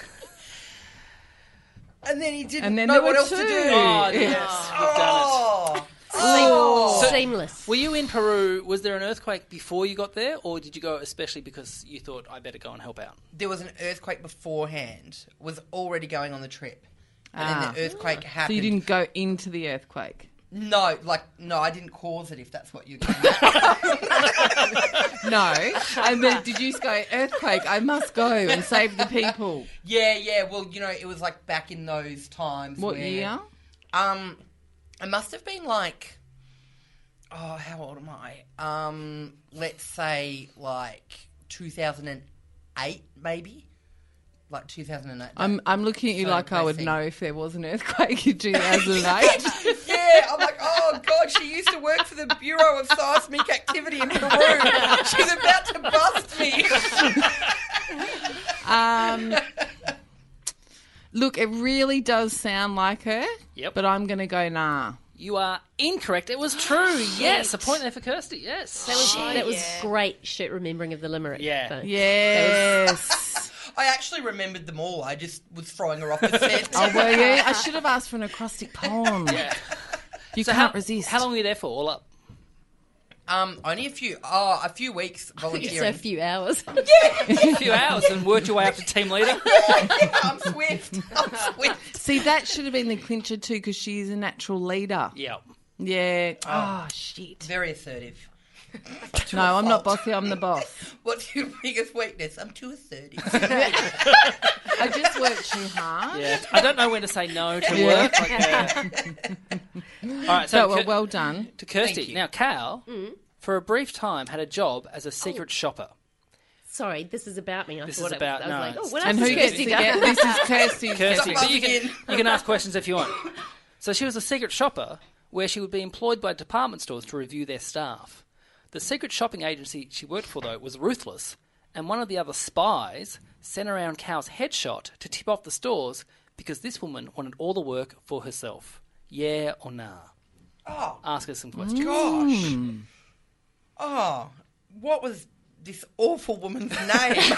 And then he didn't And then know there what were else to two. do. Oh, yes, we've done it. Oh, oh. Seamless. Were you in Peru? Was there an earthquake before you got there, or did you go especially because you thought, I better go and help out? There was an earthquake beforehand. Was already going on the trip, and Ah. then the earthquake happened. So you didn't go into the earthquake? No, like no, I didn't cause it. If that's what you. No. And then did you just go, earthquake, I must go and save the people? Yeah, yeah. Well, you know, it was like back in those times. What where, year? Um, it must have been like, oh, how old am I? Um, let's say like two thousand eight, maybe. like two thousand eight. I'm I'm looking at you So like I would depressing. know if there was an earthquake in two thousand eight. Yeah, I'm like, oh God, she used to work for the Bureau of Seismic Activity in Peru. She's about to bust me. um, look, it really does sound like her. Yep. But I'm going to go nah. You are incorrect. It was true. Yes, a point there for Kirsty. Yes. That was that was great shit remembering of the limerick. Yeah. So- Yes. I actually remembered them all. I just was throwing her off the set. Oh, were you? I should have asked for an acrostic poem. Yeah. You So can't how, resist. How long were you there for, all up? Um, only a few, oh, a few weeks So a volunteering. few hours. A few hours and worked your way up to team leader? I'm swift. I'm swift. See, that should have been the clincher too, because she's a natural leader. Yeah. Yeah. Oh, shit. Very assertive. No, I'm not bossy. I'm the boss. What's your biggest weakness? I'm too assertive. I just work too hard. Yeah. I don't know when to say no to Yeah. work. Like, uh... All right, so So, well, Kir- well done. to Kirsty. Thank you. Now, Cal, for a brief time, had a job as a secret Oh. shopper. Sorry, this is about me. I This thought is it about- was, I was no, like, oh, it's- what And else who has gets to Kirsty get? done? This is Kirsty's. Kirsty, Stop but you buzzing can, you can ask questions if you want. So she was a secret shopper where she would be employed by department stores to review their staff. The secret shopping agency she worked for, though, was ruthless, and one of the other spies sent around Cal's headshot to tip off the stores because this woman wanted all the work for herself. Yeah or nah? Oh, Ask her some questions. gosh. Oh, what was this awful woman's name?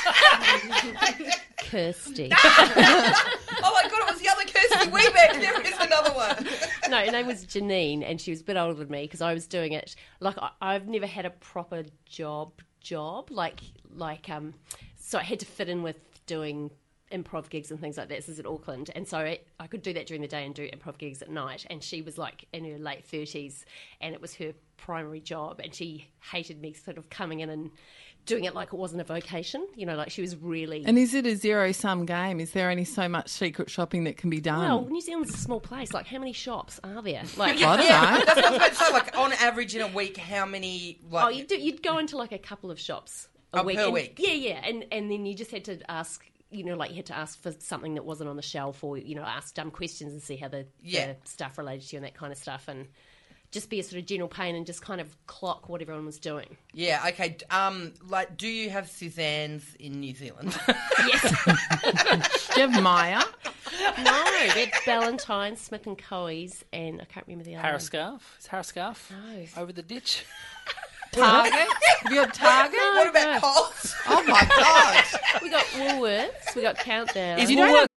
Kirsty. Oh my God, it was the other Kirsty Webeck. There is another one. No, her name was Janine, and she was a bit older than me because I was doing it. Like I, I've never had a proper job, job like like um. So I had to fit in with doing improv gigs and things like that. This is at Auckland, and so I, I could do that during the day and do improv gigs at night. And she was like in her late thirties, and it was her primary job, and she hated me sort of coming in and doing it like it wasn't a vocation. You know, like she was really. And is it a zero-sum game? Is there only so much secret shopping that can be done? Well, New Zealand's a small place. Like, how many shops are there? Like, I don't know. That's what I was about to say. Like, on average in a week, how many, like... oh, you'd, do, you'd go into like a couple of shops a Oh, week. per and- week? Yeah, yeah. And, and then you just had to ask, you know, like you had to ask for something that wasn't on the shelf or, you know, ask dumb questions and see how the, Yeah. the stuff related to you and that kind of stuff. And just be a sort of general pain and just kind of clock what everyone was doing. Yeah, okay. Um, like, do you have Suzanne's in New Zealand? Yes. Do you have Maya? No, that's Ballantyne, Smith and Coe's, and I can't remember the other Harris one. scarf? Is Harris scarf No. over the ditch? Target? Have you got Target? What about Coles? Oh, my God. We got Woolworths, we got Countdown. Is You don't have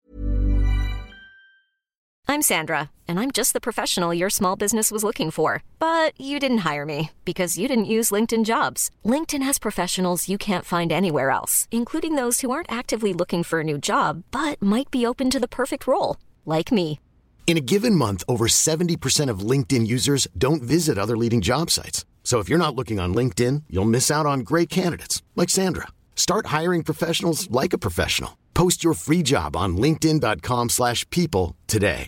I'm Sandra, and I'm just the professional your small business was looking for. But you didn't hire me because you didn't use LinkedIn Jobs. LinkedIn has professionals you can't find anywhere else, including those who aren't actively looking for a new job, but might be open to the perfect role, like me. In a given month, over seventy percent of LinkedIn users don't visit other leading job sites. So if you're not looking on LinkedIn, you'll miss out on great candidates like Sandra. Start hiring professionals like a professional. Post your free job on linkedin dot com slash people today.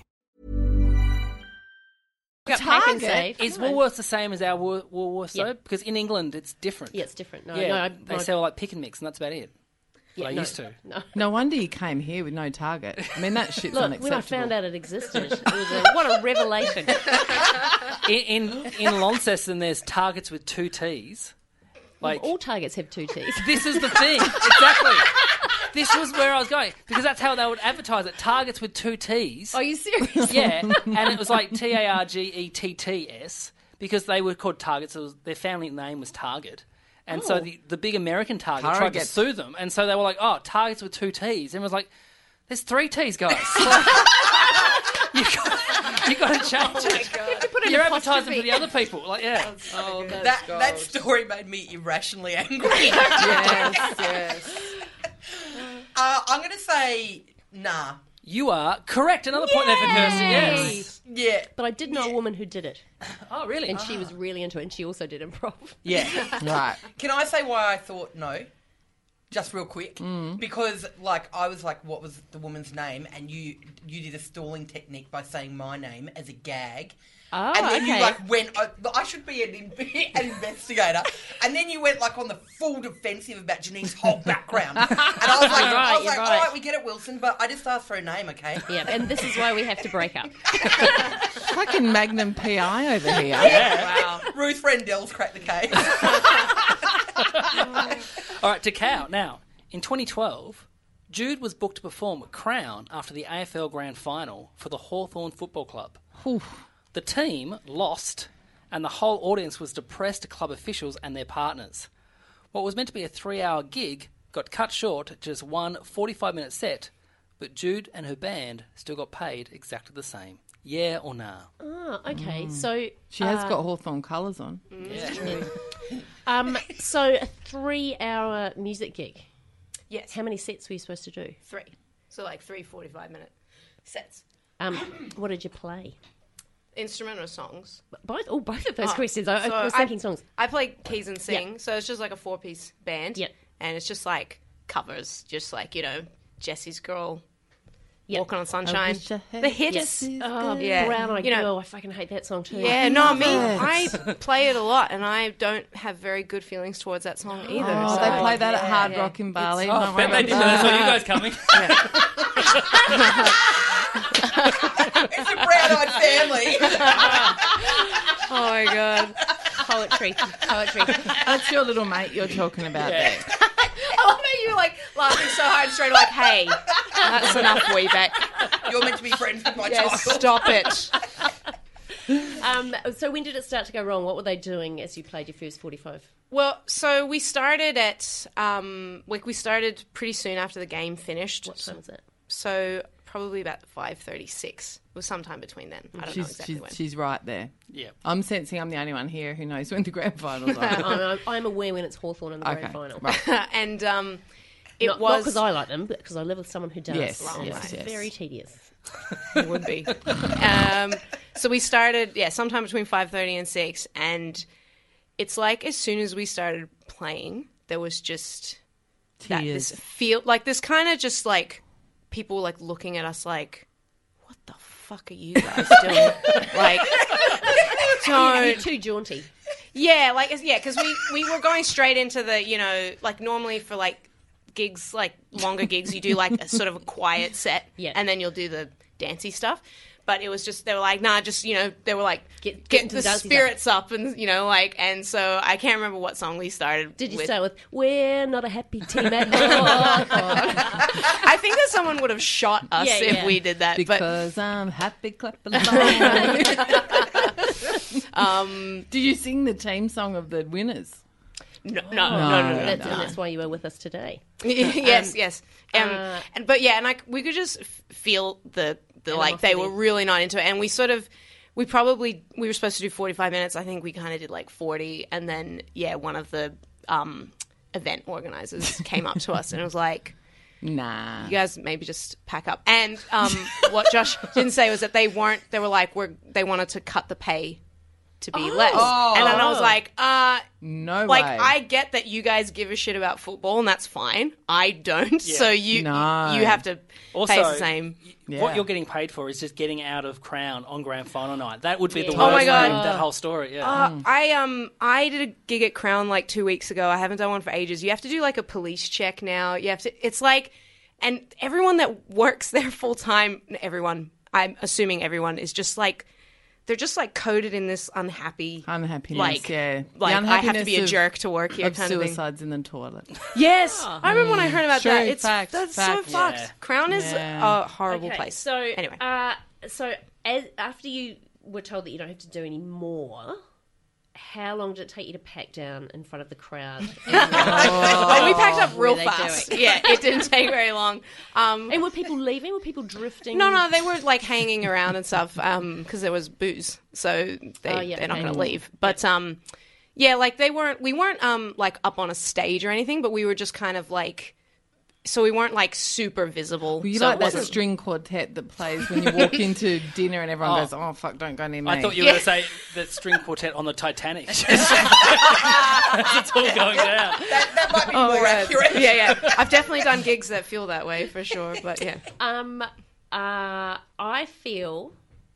Pack and Target? Save. Is No. Woolworths the same as our Wool- Woolworths, Yeah. though? Because in England, it's different. Yeah, it's different. No, yeah, no, I, they I, sell like pick and mix, and that's about it. yeah, I no, used to. No. No wonder you came here with no Target. I mean, that shit's Look, unacceptable. when I found out it existed, it was a, what a revelation. In in, in Launceston, there's Targets with two T's. Like All Targets have two T's. this is the thing, exactly. This was where I was going because that's how they would advertise it. Targets with two T's. Are you serious? Yeah, and it was like T A R G E T T S because they were called Targets. It was, their family name was Target. And so Oh. the, the big American Target, tried to Target. sue them. And so they were like, oh, Targets with two T's. And it was like, there's three T's, guys. you got, you got to change it. Put an You're apostrophe. advertising for the other people. Like, yeah. Oh, that's That gold. that story made me irrationally angry. Yes, yes. uh, I'm going to say nah. You are correct. Another point there for Kirsty. Yes. Yeah. But I did know a woman who did it, Oh, really? and she was really into it, and she also did improv. Yeah. Right. Can I say why I thought no? just real quick, Mm. because like I was like, what was the woman's name? And you you did a stalling technique by saying my name as a gag. Oh, and then okay. you like went, I, I should be an, in- an investigator. And then you went like on the full defensive about Janine's whole background. And I was like, You're right, I was you're like, right. all right, we get it, Wilson, but I just asked for a name, okay? Yeah, and this is why we have to break up. Fucking Magnum P I over here. Wow. Ruth Rendell's cracked the case. All right, to Cow. Now, in twenty twelve, Jude was booked to perform at Crown after the A F L Grand Final for the Hawthorn Football Club. The team lost, and the whole audience was depressed to club officials and their partners. What was meant to be a three-hour gig got cut short to just one forty-five-minute set, but Jude and her band still got paid exactly the same. Yeah or nah? Oh, okay. So She has uh, got Hawthorn colours on. um, so a three-hour music gig. Yes. How many sets were you supposed to do? Three. So like three forty-five minute sets. Um, what did you play? Instrument or songs? Both. Oh, both of those Oh, questions. I, so I was I- thinking songs. I play keys and sing, so it's just like a four-piece band. Yep. And it's just like covers, just like, you know, Jesse's Girl, Yep. Walking on Sunshine. wish I had The hits. Yes. Oh, Yeah. Brown Eyed You know- Girl. I fucking hate that song too. Yeah, no, me, it. I play it a lot, and I don't have very good feelings towards that song either. Oh, so- they play that at Hard yeah. Rock in Bali. Oh, Don't bet worry they about did. That's that. why you guys coming. It's a brown-eyed family. Oh my god. Poetry. Poetry. That's your little mate you're talking about Yeah. there. I love how you like laughing so hard and straight like, hey, that's enough, Weebeck. You're meant to be friends with my Yeah, child. stop it. Um, so when did it start to go wrong? What were they doing as you played your first forty-five? Well, so we started at um, like we started pretty soon after the game finished. What time was it? So probably about five thirty-six. It was sometime between then. I don't know She's, exactly she's, when. she's right there. Yeah. I'm sensing I'm the only one here who knows when the grand finals are. I'm, I'm aware when it's Hawthorn in the Okay, grand final. right. and um, it Not was because I like them, but because I live with someone who does. Yes, and yes, it's yes. very tedious. It would be. um, so we started, yeah, sometime between five thirty and six, and it's like as soon as we started playing, there was just that this Tears. feel like this kind of just like people like looking at us like, what the fuck are you guys doing? Like, You're don't. too jaunty. Yeah, like yeah, because we we were going straight into the, you know, like normally for like gigs, like longer gigs, you do like a sort of a quiet set, Yeah. and then you'll do the dancey stuff. But it was just they were like, nah, just you know, they were like Get- get get, into the, the dancey spirits up, and you know, like, and so I can't remember what song we started. Did you with. start with, we're not a happy team at all? I think that someone would have shot us Yeah, if yeah. we did that. Because I'm happy, clap along. um, Did you sing the team song of the winners? no, no, no, no, no, no. That's, and that's why you were with us today. yes, yes. Um, uh, and but yeah, and like we could just f- feel the the like they were really not into it, and we sort of we probably we were supposed to do forty-five minutes. I think we kind of did like forty, and then yeah, one of the um, event organizers came up to us and it was like, Nah. you guys maybe just pack up. And um, what Josh didn't say was that they weren't. They were like, we're they wanted to cut the pay to be less, and then I was like, uh. No Like, way. I get that you guys give a shit about football, and that's fine. I don't. So you No. you have to Also, pay us the same. Yeah. What you're getting paid for is just getting out of Crown on grand final night. That would be the Yeah. worst Oh my God. thing, that whole story. Yeah. Uh, I um I did a gig at Crown like two weeks ago. I haven't done one for ages. You have to do like a police check now. You have to. It's like, and everyone that works there full time, everyone. I'm assuming everyone is just like. They're just like coded in this unhappy Unhappiness, like, yeah. Like The I have to be a unhappiness jerk to work here of kind of thing. suicides in the toilet. Yes, I remember when I heard about True, that. It's fact, that's fact. so fucked. Yeah. Crown is Yeah. a horrible Okay, place. So, anyway, uh, so as, after you were told that you don't have to do any more, how long did it take you to pack down in front of the crowd? And, oh, we packed up were real they fast. doing? Yeah, it didn't take very long. Um, and were people leaving? Were people drifting? no, no, they were like hanging around and stuff because there was booze, so they Oh, yeah, they're not okay. going to leave. But um, yeah, like they weren't. We weren't um like up on a stage or anything, but we were just kind of like so we weren't like super visible. Were you so like it that wasn't- string quartet that plays when you walk into dinner and everyone goes, "Oh fuck, don't go near me." I thought you were Yeah. going to say the string quartet on the Titanic. It's all going down. That, that might be Oh my more God. accurate. Yeah, yeah. I've definitely done gigs that feel that way for sure. But yeah, Um, uh, I feel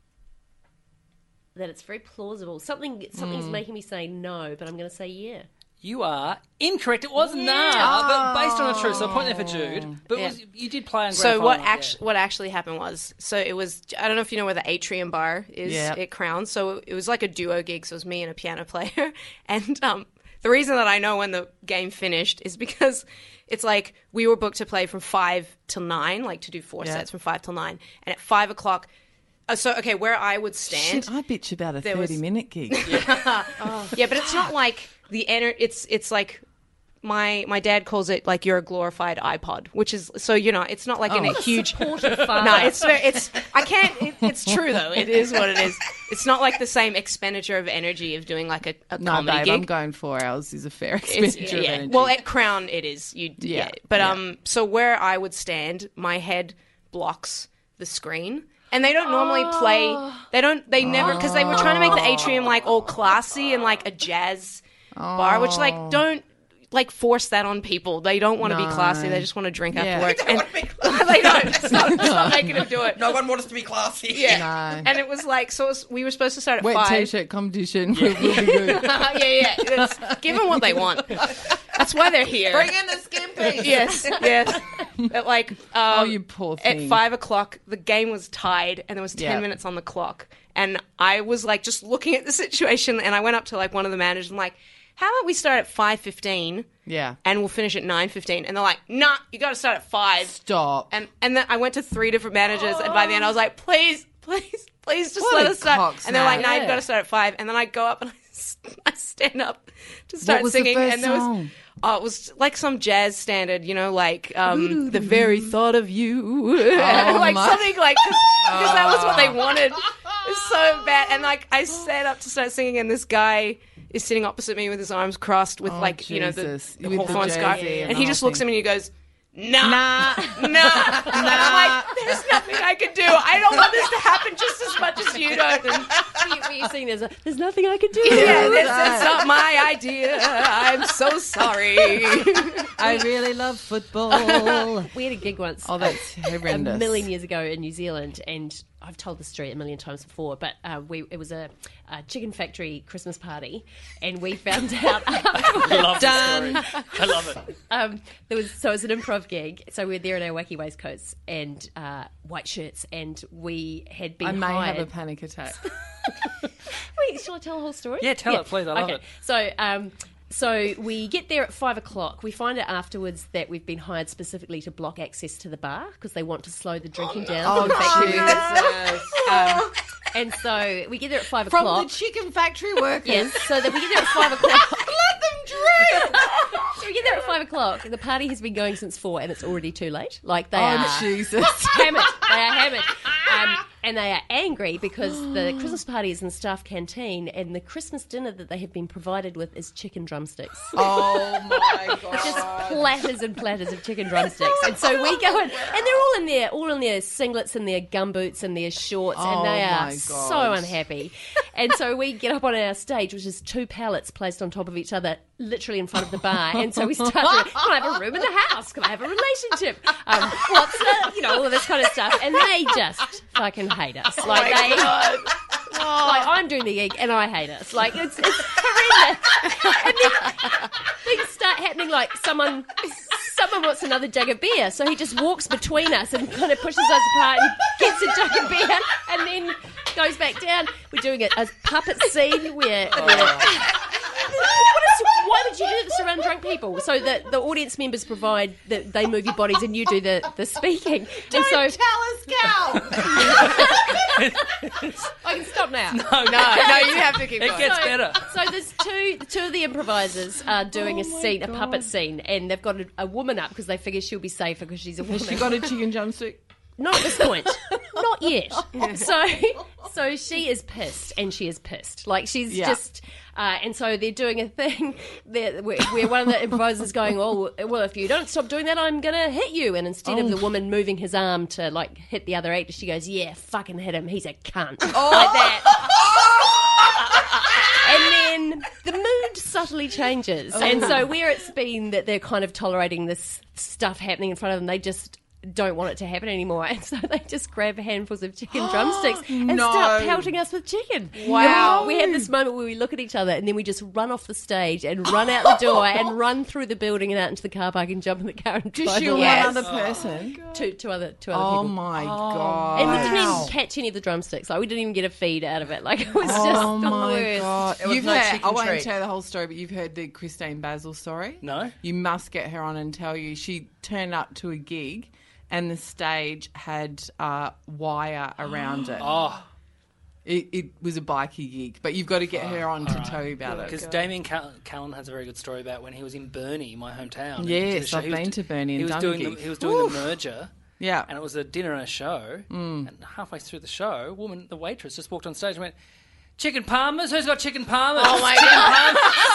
that it's very plausible. Something something's Hmm. making me say no, but I'm going to say yeah. You are incorrect. It was nah, but based on a true. So a point there for Jude. But it Yeah. was, you did play on grand so final what night, yeah. actually what actually happened was, so it was, I don't know if you know where the Atrium Bar is Yeah. at Crown. So it was like a duo gig. So it was me and a piano player. And um, the reason that I know when the game finished is because it's like we were booked to play from five till nine, like to do four Yeah. sets from five till nine. And at five o'clock, uh, so okay, where I would stand. Shit, I bitch about a There was- thirty-minute gig. Yeah, but it's not like the ener- It's it's like my my dad calls it like you're a glorified iPod, which is so you know it's not like in a huge. Supportive father. No, it's very- it's I can't. It, it's true though. It is what it is. It's not like the same expenditure of energy of doing like a, a No, comedy babe, gig. I'm going four hours is a fair It's- expenditure of yeah. energy. Well, at Crown it is. You yeah. Yeah, But yeah. um, so where I would stand, my head blocks the screen. And they don't normally play. They don't. They never because they were trying to make the Atrium like all classy and like a jazz bar, which like don't like force that on people. They don't want to be No. classy. They just want to drink Yeah. after work. They And want to be classy. they don't. It's not, it's not making them do it. No one wants us to be classy. Yeah. No. And it was like so. It was, we were supposed to start at Wet five. t-shirt competition will, will be good. yeah, yeah. It's, give them what they want. That's why they're here. Bring in the skimpy. Yes, yes. At like, um, Oh, you poor thing. At five o'clock, the game was tied, and there was ten Yeah. minutes on the clock. And I was like, just looking at the situation, and I went up to like one of the managers and like, how about we start at five fifteen? Yeah. And we'll finish at nine fifteen. And they're like, nah, you got to start at five. Stop. And and then I went to three different managers, and by the end I was like, please, please, please, just What let a us start. cocksnap. And they're like, no, you've Yeah. got to start at five. And then I go up and I, s- I stand up to start was the singing, first and there was. song? Oh, it was like some jazz standard, you know, like um, the very thought of you, like my- something like because that was what they wanted. It's so bad, and like I stand up to start singing, and this guy is sitting opposite me with his arms crossed, with Oh, like you know the, Jesus. the With the Hawthorne scarf, jersey and and he the just whole looks at thing. me and he goes, "Nah, Nah. nah." And I'm like, "There's nothing I can do. I don't want this to happen just as much as you don't." And, Were you, were you seeing there's, a, there's nothing I can do? yeah, this is not my idea. I'm so sorry. I really love football. We had a gig once. Oh, that's horrendous. A million years ago in New Zealand, and I've told the story a million times before, but uh, we it was a, a chicken factory Christmas party, and we found out I love the story. I love it. um, there was so it was an improv gig. So we were there in our wacky waistcoats and uh, white shirts, and we had been I may hired. have a panic attack. Wait, shall I tell the whole story? Yeah, tell it, please. I love okay. it. So, um, so we get there at five o'clock. We find out afterwards that we've been hired specifically to block access to the bar because they want to slow the drinking down. Oh, for the factory workers. Jesus. Um, and so we get there at five From o'clock. the chicken factory workers. Yes. So then we get there at five o'clock. Let them drink. So we get there at five o'clock. The party has been going since four, and it's already too late. Like they Oh, are Jesus. hammered. They are hammered. Um, and they are angry because the Christmas party is in the staff canteen, and the Christmas dinner that they have been provided with is chicken drumsticks. Oh, my God. Just platters and platters of chicken drumsticks. And so we go in, and they're all in their all in their singlets and their gumboots and their shorts, Oh, and they are my so God. unhappy. And so we get up on our stage, which is two pallets placed on top of each other, literally in front of the bar. And so we start, can I have a room in the house? Can I have a relationship? Um, what's the, you know, all of this kind of stuff. And they just fucking hate us. Like they, like I'm doing the gig and I hate us. Like it's, it's horrendous. And then things start happening. Like someone, someone wants another jug of beer, so he just walks between us and kind of pushes us apart and gets a jug of beer, and then goes back down. We're doing a, a puppet scene where. where What is, why would you do this around drunk people? So that the audience members provide that they move your bodies and you do the, the speaking. And so Tell us, Cal. I can stop now. No, No, no, you have to keep It going. gets So- better. So there's two two of the improvisers are doing Oh a scene, a puppet scene, and they've got a, a woman up because they figure she'll be safer because she's a woman. She got a chicken drumstick. Not at this point. Not yet. So, So she is pissed, and she is pissed. Like, she's Yeah. just... Uh, and so they're doing a thing there where, where one of the improvisers is going, oh, well, if you don't stop doing that, I'm going to hit you. And instead Oh. of the woman moving his arm to, like, hit the other actor, she goes, yeah, fucking hit him. He's a cunt. Like that. And then the mood subtly changes. And so where it's been that they're kind of tolerating this stuff happening in front of them, they just don't want it to happen anymore. And so they just grab handfuls of chicken drumsticks and No. start pelting us with chicken. Wow. And we, we have this moment where we look at each other and then we just run off the stage and run out the door and run through the building and out into the car park and jump in the car and drive Just you away. and one other person. Two, two other, two other Oh people. my god! And we didn't Wow. even catch any of the drumsticks. Like, we didn't even get a feed out of it. Like, it was just Oh the my worst. god! It was You've no heard. chicken I won't treat. tell you the whole story, but you've heard the Christine Basil story. No. You must get her on and tell you. She turned up to a gig, and the stage had uh, wire around it. Oh, It, it was a bikie gig, but you've got to get her on to tell you about it. because Damien Cal- Callan has a very good story about when he was in Burnie, my hometown. Yes, The show- I've he was been do- to Burnie He and was done doing the, gigs. he was doing Oof. the merger. Yeah. And it was a dinner and a show. Mm. And halfway through the show, woman, the waitress, just walked on stage and went, "Chicken parmas? Who's got chicken parmas?" Oh my Chicken God.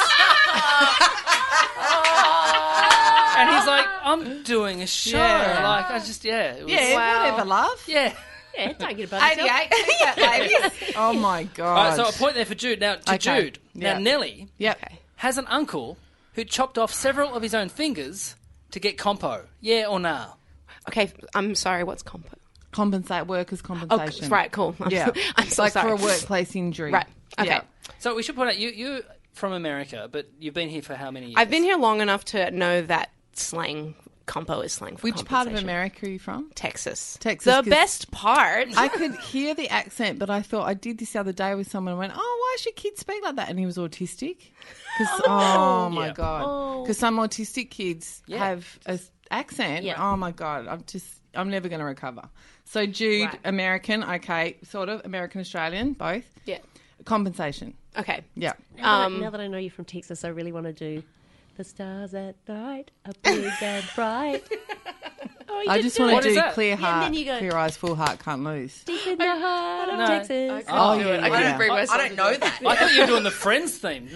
parmas." And he's like, "I'm doing a show." Yeah. Like, I just, yeah. It was, Yeah, Wow. whatever, love. Yeah. Yeah, don't get about yourself. eighty-eight. Take that, ladies. Oh my god! All right, so a point there for Jude. Now, to Okay. Jude. Yeah. Now, Nelly Yep. has an uncle who chopped off several of his own fingers to get compo. Yeah or nah? Okay, I'm sorry. What's compo? Compensate workers' Oh, compensation. right, cool. I'm, Yeah, I'm so like sorry. for a workplace injury. Right. Okay. Yeah. So we should point out, you, you're from America, but you've been here for how many years? I've been here long enough to know that slang, compo is slang for Which part of compensation. America are you from? Texas. Texas, The 'cause- best part. I could hear the accent, but I thought I did this the other day with someone and went, "Oh, why should kids speak like that?" And he was autistic. 'Cause- oh, my Yeah. god! Because some autistic kids Yeah. have an accent. Yeah. Oh my god! I'm just, I'm never going to recover. So Jude, Right. American, okay, sort of American Australian, both. Yeah. Compensation. Okay. Yeah. Now, that I, Um, now that I know you're from Texas, I really want to do the stars at night are big and bright. Oh, you I did just do want it. What to is do that? clear Yeah, and heart, then you go- clear eyes, full heart, can't lose. Deep in the heart of No. Texas. Oh, do it. I yeah. couldn't bring I, myself I to don't do know it. that. I thought you were doing the Friends theme.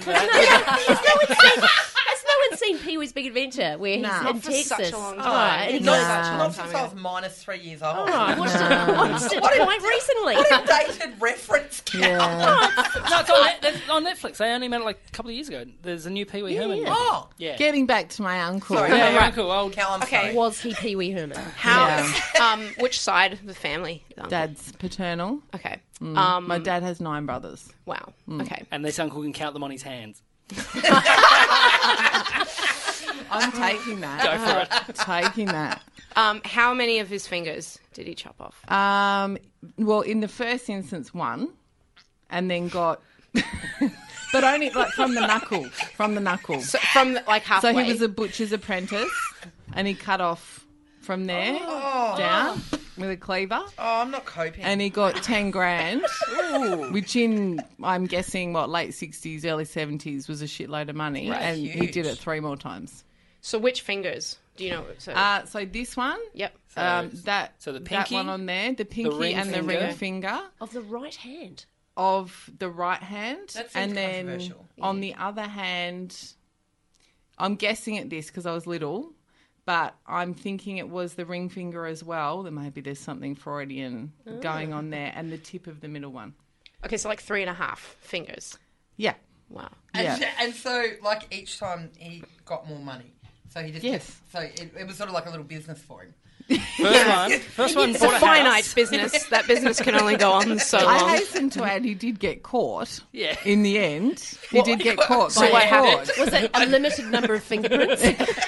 Has no one seen Pee-wee's Big Adventure where he's Nah. in Not for Texas? such a long Oh, time. and he Not, goes, Such a long not time since I ago. was minus three years old. oh, I watched it, I watched it quite recently. What a dated reference. Yeah. No, it's on, Net- it's on Netflix. They only made it like a couple of years ago. There's a new Pee Wee Herman. yeah. movie. Oh. Yeah. Getting back to my uncle. Sorry. yeah, Yeah, your right. uncle, old Callum, Okay. sorry. Was he Pee-wee Herman? How? Yeah. Um, which side of the family? the uncle? Dad's paternal. Okay. Mm. Um, My dad has nine brothers. Wow. Mm. Okay. And this uncle can count them on his hands. I'm taking that. Go for it. Taking that. Um, how many of his fingers did he chop off? Um, well, in the first instance, one, and then got, but only like from the knuckle, from the knuckle. So, from the, like So halfway. he was a butcher's apprentice, and he cut off from there down with a cleaver, Oh, I'm not coping. and he got ten grand, which in I'm guessing what late sixties, early seventies was a shitload of money, Right. and he Huge. did it three more times. So which fingers? Do you know? So, Uh, so this one. yep. Um, that so the that pinky, one on there, the pinky ring and the finger. ring finger Of the right hand. of the right hand, That seems and then controversial. on the other hand, I'm guessing at this because I was little, but I'm thinking it was the ring finger as well. That maybe there's something Freudian going on there, and the tip of the middle one. Okay, so like three and a half fingers. Yeah, Wow. And, Yeah. so- and so, like, each time he got more money. So he just... Yes. So it, it was sort of like a little business for him. First one. First one It's bought a a finite house. business. That business can only go on so I long. hasten to add he did get caught. Yeah. In the end, he did get caught So by what a happened? court. Was it a limited number of fingerprints?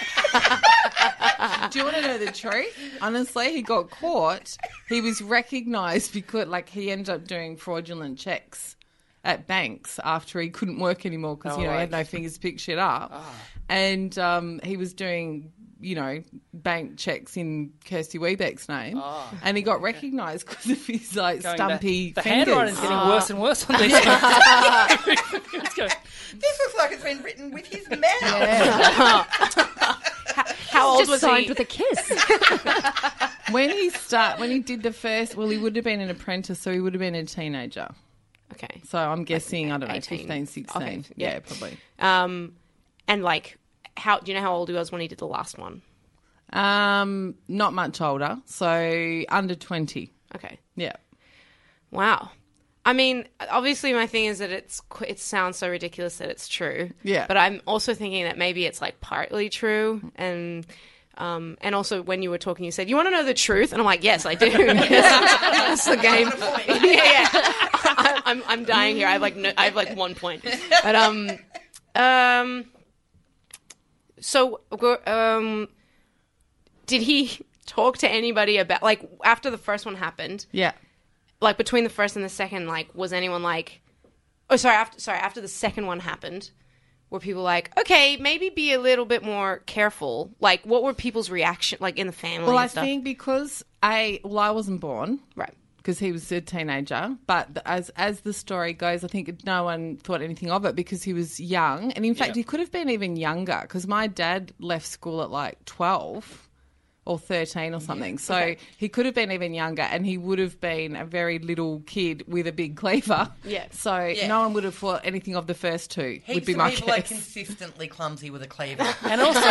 Do you want to know the truth? Honestly, he got caught. He was recognised because, like, he ended up doing fraudulent checks at banks after he couldn't work anymore because, Oh, you know, he had like- no fingers to pick shit up. And um, he was doing, you know, bank checks in Kirsty Webeck's name. And he got recognised because of his, like, Going stumpy back. The fingers. handwriting's getting worse and worse on these. Let's go. This looks like it's been written with his mouth. How old Just was signed he? with a kiss. when he start when he did the first, well, he would have been an apprentice, so he would have been a teenager. Okay. So I'm guessing, I don't know, eighteen. fifteen, sixteen. Okay, yeah. yeah. probably. Um, and like, how do you know how old he was when he did the last one? Um, not much older, so under twenty. Okay. Yeah. Wow. I mean, obviously, my thing is that it's qu- it sounds so ridiculous that it's true. Yeah. But I'm also thinking that maybe it's like partly true, and um, and also when you were talking, you said you want to know the truth, and I'm like, yes, I do. Yes. That's the game. yeah, yeah. I, I'm I'm dying here. I have like no, I have like one point, but um, um, so um, did he talk to anybody about like after the first one happened? Yeah. Like between the first and the second, like was anyone like, oh sorry, after sorry after the second one happened, were people like, okay, maybe be a little bit more careful? Like, what were people's reaction like in the family? Well, and I stuff? think because I well, I wasn't born, right, because he was a teenager. But the- as as the story goes, I think no one thought anything of it because he was young, and in fact, he could have been even younger because my dad left school at like twelve. Or thirteen or something. So Okay. he could have been even younger and he would have been a very little kid with a big cleaver. Yeah. So Yeah. no one would have thought anything of the first two, would Heaps be of my people are guess. consistently clumsy with a cleaver. And also,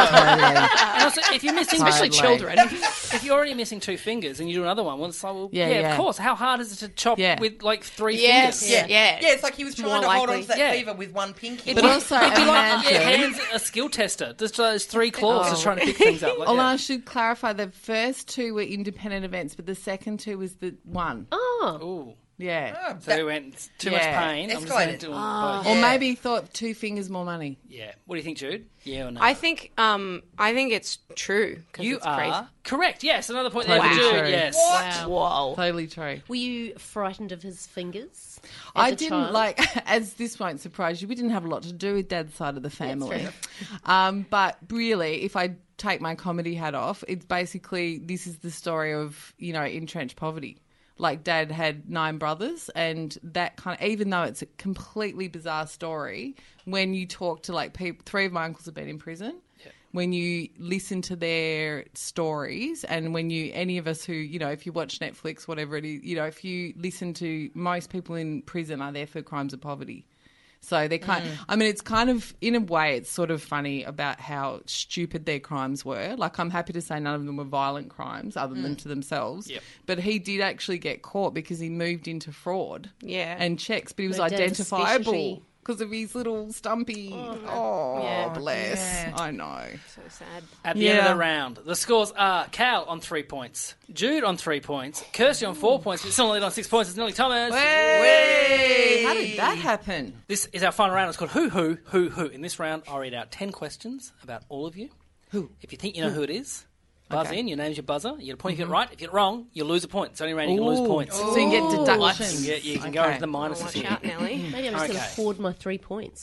and also, if you're missing, Especially children, children. if you're already missing two fingers and you do another one, well, it's like, well, yeah, Yeah, yeah. of course. How hard is it to chop Yeah. with like three Yes, fingers? yeah, yeah, Yeah, it's like he was More trying to hold on likely. to that Yeah. cleaver with one pinky. But also It'd be like imagine... your hands a skill tester. Just those three claws, just trying to pick things up. Like, Although yeah. I should clarify, the first two were independent events, but the second two was the one. Oh, Ooh. Yeah. Oh, So that- he went too Yeah. much pain. I'm just going to Escalated. do them both. Or Yeah. maybe he thought two fingers more money. Yeah. What do you think, Jude? Yeah or no? I think um I think it's true because you it's are crazy. correct. Yes, another point there Wow. for Jude. True. Yes. Wow. Whoa. Totally true. were you frightened of his fingers? as I a didn't child? like, as this won't surprise you, we didn't have a lot to do with Dad's side of the family. fair um, but really, if I take my comedy hat off, it's basically this is the story of, you know, entrenched poverty. Like Dad had nine brothers, and that kind of, even though it's a completely bizarre story, when you talk to like people, three of my uncles have been in prison. When you listen to their stories, and when you, any of us who, you know, if you watch Netflix, whatever it is, you know, if you listen to, most people in prison are there for crimes of poverty. So they kind I mean, it's kind of, in a way, it's sort of funny about how stupid their crimes were. Like, I'm happy to say none of them were violent crimes other than to themselves. Yep. But he did actually get caught because he moved into fraud Yeah. and checks, but he was My dad's identifiable specialty. because of his little stumpy. Oh, Yeah. bless. Yeah. I know. So sad. At the end of Yeah. the round, the scores are Cal on three points, Jude on three points, Kirsty on four points, but still only on six points. It's Nelly Thomas. Hey, how did that happen? This is our final round. It's called Who Who Who Who. In this round, I'll read out ten questions about all of you. Who? If you think you know who it is, buzz Okay. in. Your name's your buzzer. You get a point if you get it right. If you get it wrong, you lose a point. It's only round you can lose Ooh. points. So you can get You deductions. can, get, you can go Okay. into the minuses Watch here. out, Nelly. Maybe I'm just going Okay. to hoard my three points.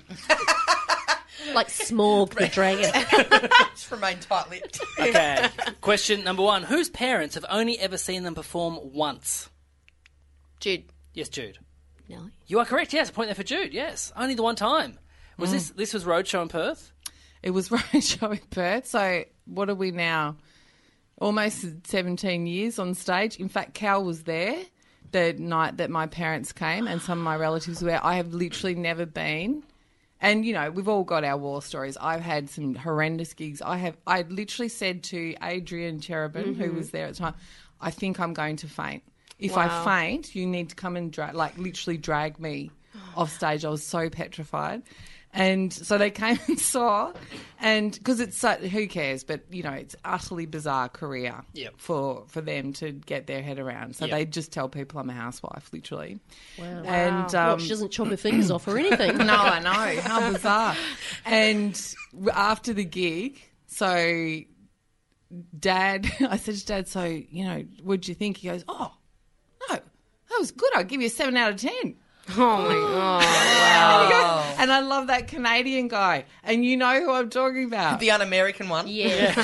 Like Smorg the dragon. Just remain tight-lipped. Okay. Question number one. Whose parents have only ever seen them perform once? Jude. Yes, Jude. Nelly. You are correct. Yes, a point there for Jude. Yes, only the one time. Was Mm. this this was Roadshow in Perth? It was Roadshow in Perth. So what are we now? Almost seventeen years on stage. In fact, Cal was there the night that my parents came and some of my relatives were there. I have literally never been. And, you know, we've all got our war stories. I've had some horrendous gigs. I have. I literally said to Adrian Cherubin, who was there at the time, I think I'm going to faint. If I Wow. faint, you need to come and, dra- like, literally drag me off stage. I was so petrified. And so they came and saw, and because it's so, who cares? But you know, it's utterly bizarre career Yep. for for them to get their head around. So Yep. they just tell people I'm a housewife, literally. Wow. And Well, um, she doesn't chop her fingers off or anything. no, I know how bizarre. And after the gig, so Dad, I said to Dad, so you know, what'd you think? He goes, oh no, that was good. I'll give you a seven out of ten. Oh my god. And I love that Canadian guy. And you know who I'm talking about. The un-American one. Yeah.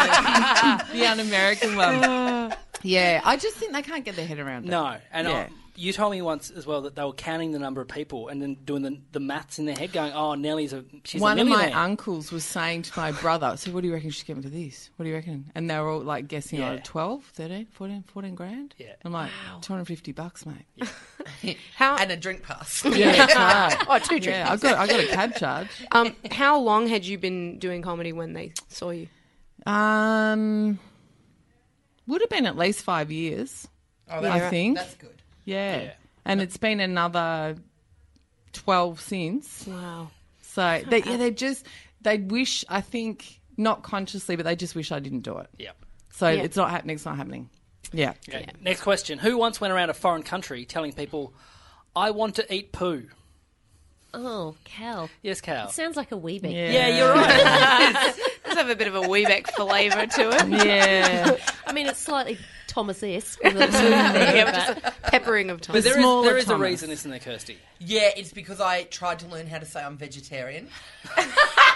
The un-American one. Yeah, I just think they can't get their head around it. No, and Yeah. I, you told me once as well that they were counting the number of people and then doing the, the maths in their head, going, "Oh, Nellie's a she's One a of millionaire." my uncles was saying to my brother, so what do you reckon she's getting for this? What do you reckon? And they were all like guessing Yeah. on twelve, thirteen, fourteen, fourteen grand. Yeah. I'm like, two hundred fifty bucks, mate. How? And a drink pass. Yeah, that's right. Oh, two drinks. Yeah, I got I got a cab charge. Um, how long had you been doing comedy when they saw you? Um, would have been at least five years. Oh, I that's, think. that's good. Yeah. Yeah. And it's been another twelve since. Wow. So they, yeah, they just they wish, I think, not consciously, but they just wish I didn't do it. Yeah. So Yeah. it's not happening. It's not happening. Yeah. Okay. Next question: who once went around a foreign country telling people, "I want to eat poo"? Oh, Cal. Yes, Cal. It sounds like a weebie. Yeah. Yeah, you're right. Does have a bit of a Weebeck flavour to it. Yeah. I mean, it's slightly Thomas-esque with a spoon there, Yeah, but just a peppering of time. But there is, smaller there is a Thomas. reason, isn't there, Kirsty? Yeah, it's because I tried to learn how to say I'm vegetarian. and,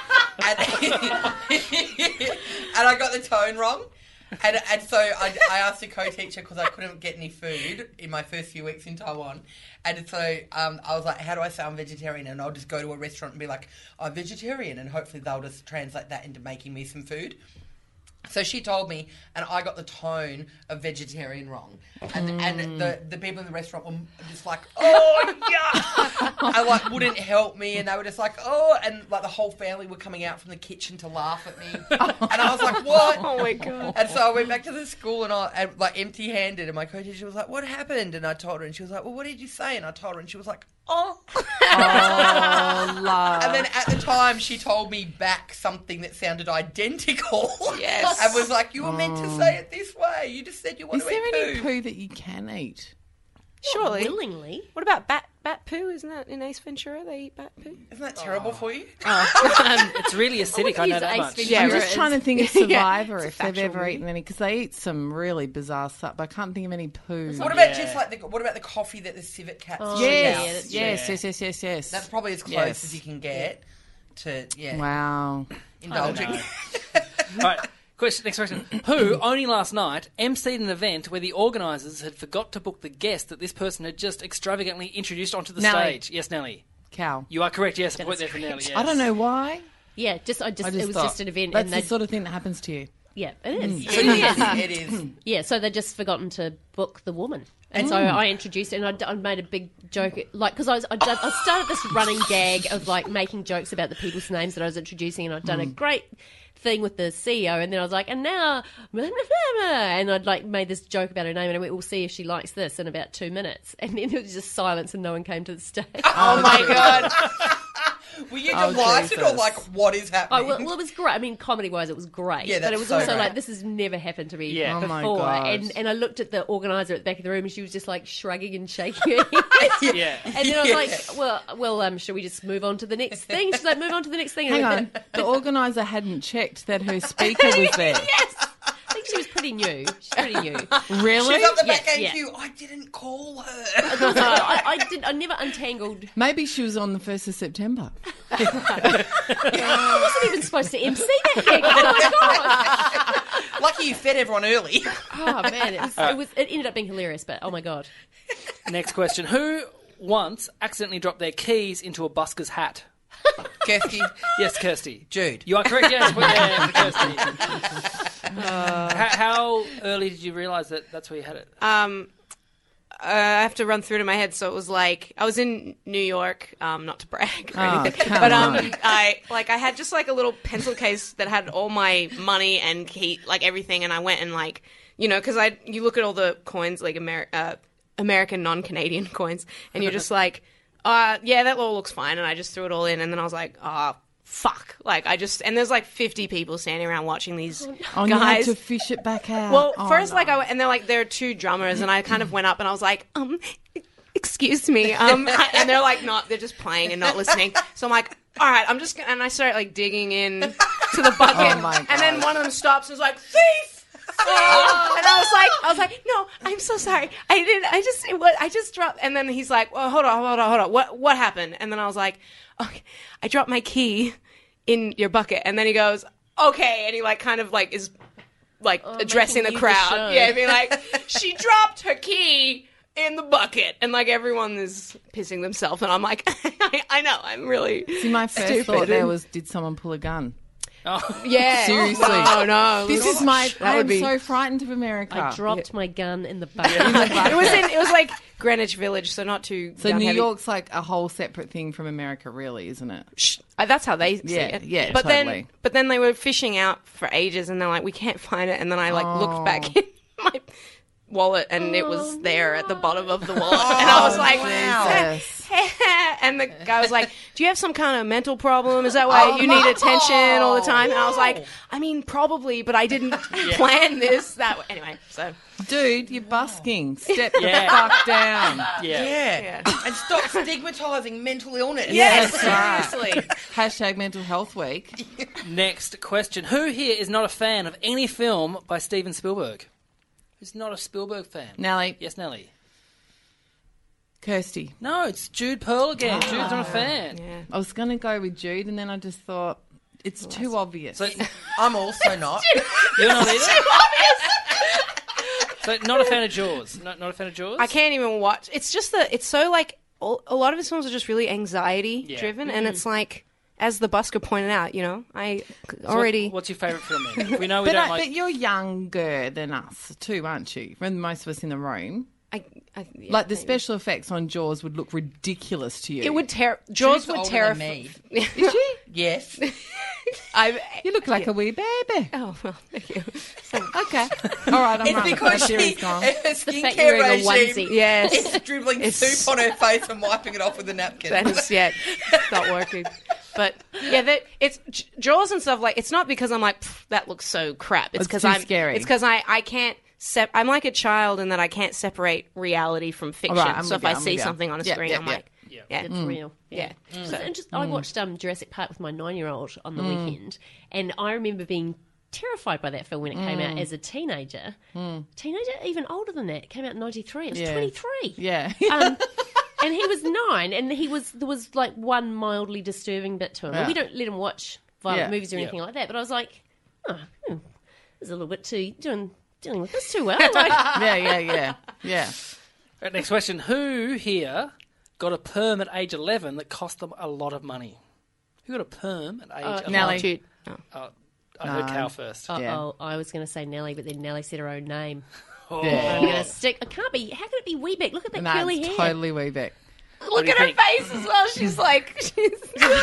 and I got the tone wrong. And and so I, I asked a co-teacher because I couldn't get any food in my first few weeks in Taiwan. And so um, I was like, how do I say I'm vegetarian? And I'll just go to a restaurant and be like, I'm vegetarian. And hopefully they'll just translate that into making me some food. So she told me, and I got the tone of vegetarian wrong. And Mm. and the, the people in the restaurant were just like, oh, yeah! I, like, wouldn't help me, and they were just like, oh, and, like, the whole family were coming out from the kitchen to laugh at me. And I was like, what? Oh, my God. And so I went back to the school, and I, and, like, empty-handed, and my co-teacher was like, what happened? And I told her, and she was like, well, what did you say? And I told her, and she was like, oh. Oh, love. And then at the time, she told me back something that sounded identical. Yes. And was like, you were meant to say it this way. You just said you want Is to there eat any poo. poo that you can eat? Surely. willingly. What about bat bat poo? Isn't that in Ace Ventura? They eat bat poo? Isn't that terrible for you? It's really acidic, I know use that Ace much. Ventura. I'm Yeah, just right. trying to think of Yeah, Survivor it's a if they've factual ever movie. eaten any, because they eat some really bizarre stuff, but I can't think of any poo. What about Yeah. just like the what about the coffee that the civet cats Oh, shit Yes, out? yeah, that's- yes, yes, yes, yes, yes. That's probably as close Yes. as you can get to yeah Wow. indulging. All right. Question, next question. Who, only last night, emceed an event where the organisers had forgot to book the guest that this person had just extravagantly introduced onto the Nelly. stage? Yes, Nelly. Cow. You are correct, yes. A That point is there for Nelly, yes. I don't know why. Yeah, just I just, I just it was thought, just an event, That's and the they sort of thing that happens to you. yeah, it is. It is. It is. Yeah, so they'd just forgotten to book the woman. And so I introduced it, and I, d- I made a big joke, like, because I, was- I, done- I started this running gag of, like, making jokes about the people's names that I was introducing, and I'd done a great thing with the C E O, and then I was like, and now, blah, blah, blah, blah, and I'd, like, made this joke about her name, and I went, we'll see if she likes this in about two minutes. And then it was just silence, and no one came to the stage. Oh, my God. Were you Oh, delighted or Jesus. like what is Oh, happening? well, well, it was great. I mean, comedy-wise, it was great. Yeah, but it that's was so also great. like, this has never happened to me Yeah. Oh, my before. God. and and I looked at the organizer at the back of the room, and she was just like shrugging and shaking her head. Yeah. And then I was like, well, well, um, should we just move on to the next thing? She's like, move on to the next thing. And Hang I on. went, The organiser hadn't checked that her speaker was there. yes. I think she was pretty new. She's pretty new. Really? She's up the Yeah, back end yeah. queue. I didn't call her. I, I did. I never untangled. Maybe she was on the first of September. I wasn't even supposed to M C that gig. Oh my god! Lucky you fed everyone early. Oh man, it was, it was. It ended up being hilarious, but oh my god. Next question. Who once accidentally dropped their keys into a busker's hat? Kirsty, Yes, Kirsty. Jude. You are correct, yes. Point there for Kirsty. how, how early did you realise that that's where you had it? Um, uh, I have to run through to my head. So it was like I was in New York, um, not to brag or Oh, anything, come but um, on. I like I had just like a little pencil case that had all my money and key, like everything, and I went and like you know because I you look at all the coins like Amer- uh, American non-Canadian coins, and you're just like, uh, yeah, that all looks fine, and I just threw it all in, and then I was like, ah. Oh, fuck. Like, I just... And there's, like, fifty people standing around watching these Oh, you had guys. to fish it back out. Well, Oh, first, no. like, I... w- And they're, like, there are two drummers, and I kind of went up, and I was like, um... excuse me. Um, and they're, like, not... They're just playing and not listening. So I'm like, all right, I'm just... Gonna, and I start, like, digging in to the bucket. Oh, my and then one of them stops and is like, thief! Oh, and I was like, I was like, no, I'm so sorry. I didn't. I just, it was, I just dropped. And then he's like, well, hold on, hold on, hold on. What, what happened? And then I was like, okay, I dropped my key in your bucket. And then he goes, okay, and he like kind of like is like Oh, addressing the making you the crowd. show. Yeah, being like, she dropped her key in the bucket, and like everyone is pissing themselves, and I'm like, I, I know, I'm really See, my first stupid. thought there was, did someone pull a gun? Oh. yeah, Seriously. no, no. This is my. That I'm would be- so frightened of America. I dropped my gun in the bucket. It was in. It was like Greenwich Village, so not too. So gun New heavy. York's like a whole separate thing from America, really, isn't it? Shh, uh, that's how they see Yeah, it. yeah, but totally. then, but then they were fishing out for ages, and they're like, we can't find it. And then I like Oh. looked back in my wallet, and it was there at the bottom of the wallet, and I was like, Jesus. and the guy was like, do you have some kind of mental problem? Is that why you need attention all the time? And I was like, I mean, probably, but I didn't plan this that way. Anyway, so Dude, you're busking. Step Yeah. the fuck down. Yeah. Yeah. And stop stigmatising mental illness. yes, That's right. seriously. Hashtag Mental Health Week. Next question. Who here is not a fan of any film by Steven Spielberg? Who's not a Spielberg fan? Nelly. Yes, Nelly. Kirsty. No, it's Jude Pearl again. Jude's not a fan. Yeah. I was going to go with Jude, and then I just thought, it's too obvious. So I'm also not. you're not either? So not a fan of Jaws? Not, not a fan of Jaws? I can't even watch. It's just that it's so like all, a lot of his films are just really anxiety Yeah. driven, and it's like, as the busker pointed out, you know, I So what- already. what's your favourite film then? We know we but, don't I, like... but you're younger than us too, aren't you? When most of us in the room. I, I, yeah, Like the maybe. special effects on Jaws would look ridiculous to you. It would ter- Jaws Jude's would older terrify than me. Did you? Yes. I. You look like a wee baby. Oh well, thank you. Okay. All right, I'm It's wrong. because My theory's she, gone. her fact you're skincare wearing a regime onesie. Yes, is dribbling It's- soup on her face and wiping it off with a napkin. that is yeah, it's not working. But yeah, that it's J- Jaws and stuff like. It's not because I'm like "Pff, that looks so crap. It's It's because too I'm scary. It's because I I can't. Sep- I'm like a child in that I can't separate reality from fiction. All right, I'm so with if you, I I'm see with you. something on a Yeah, screen, yeah, I'm yeah. like, yeah, It's real. yeah. So, and just, I watched um, Jurassic Park with my nine-year-old on the Mm. weekend, and I remember being terrified by that film when it came Mm. out as a teenager. Teenager, even older than that. It came out in ninety-three. It was Yeah. twenty-three. Yeah. Um, and he was nine, and he was there was like one mildly disturbing bit to him. Yeah. We don't let him watch violent Yeah. movies or Yeah. anything like that, but I was like, oh, hmm, this is a little bit too doing dealing with this too well. Like, yeah, yeah, yeah, yeah. Right, next question. Who here got a perm at age eleven that cost them a lot of money? Who got a perm at age eleven? Nelly. Jude. Oh. Oh, I heard No. Cal first. uh Yeah. oh, I was going to say Nelly, but then Nelly said her own name. Oh. Yeah. I'm going to stick. It can't be. How can it be Weebeck? Look at that No, curly it's hair. totally Weebeck. Look do you at her think? face as well. She's like, she's.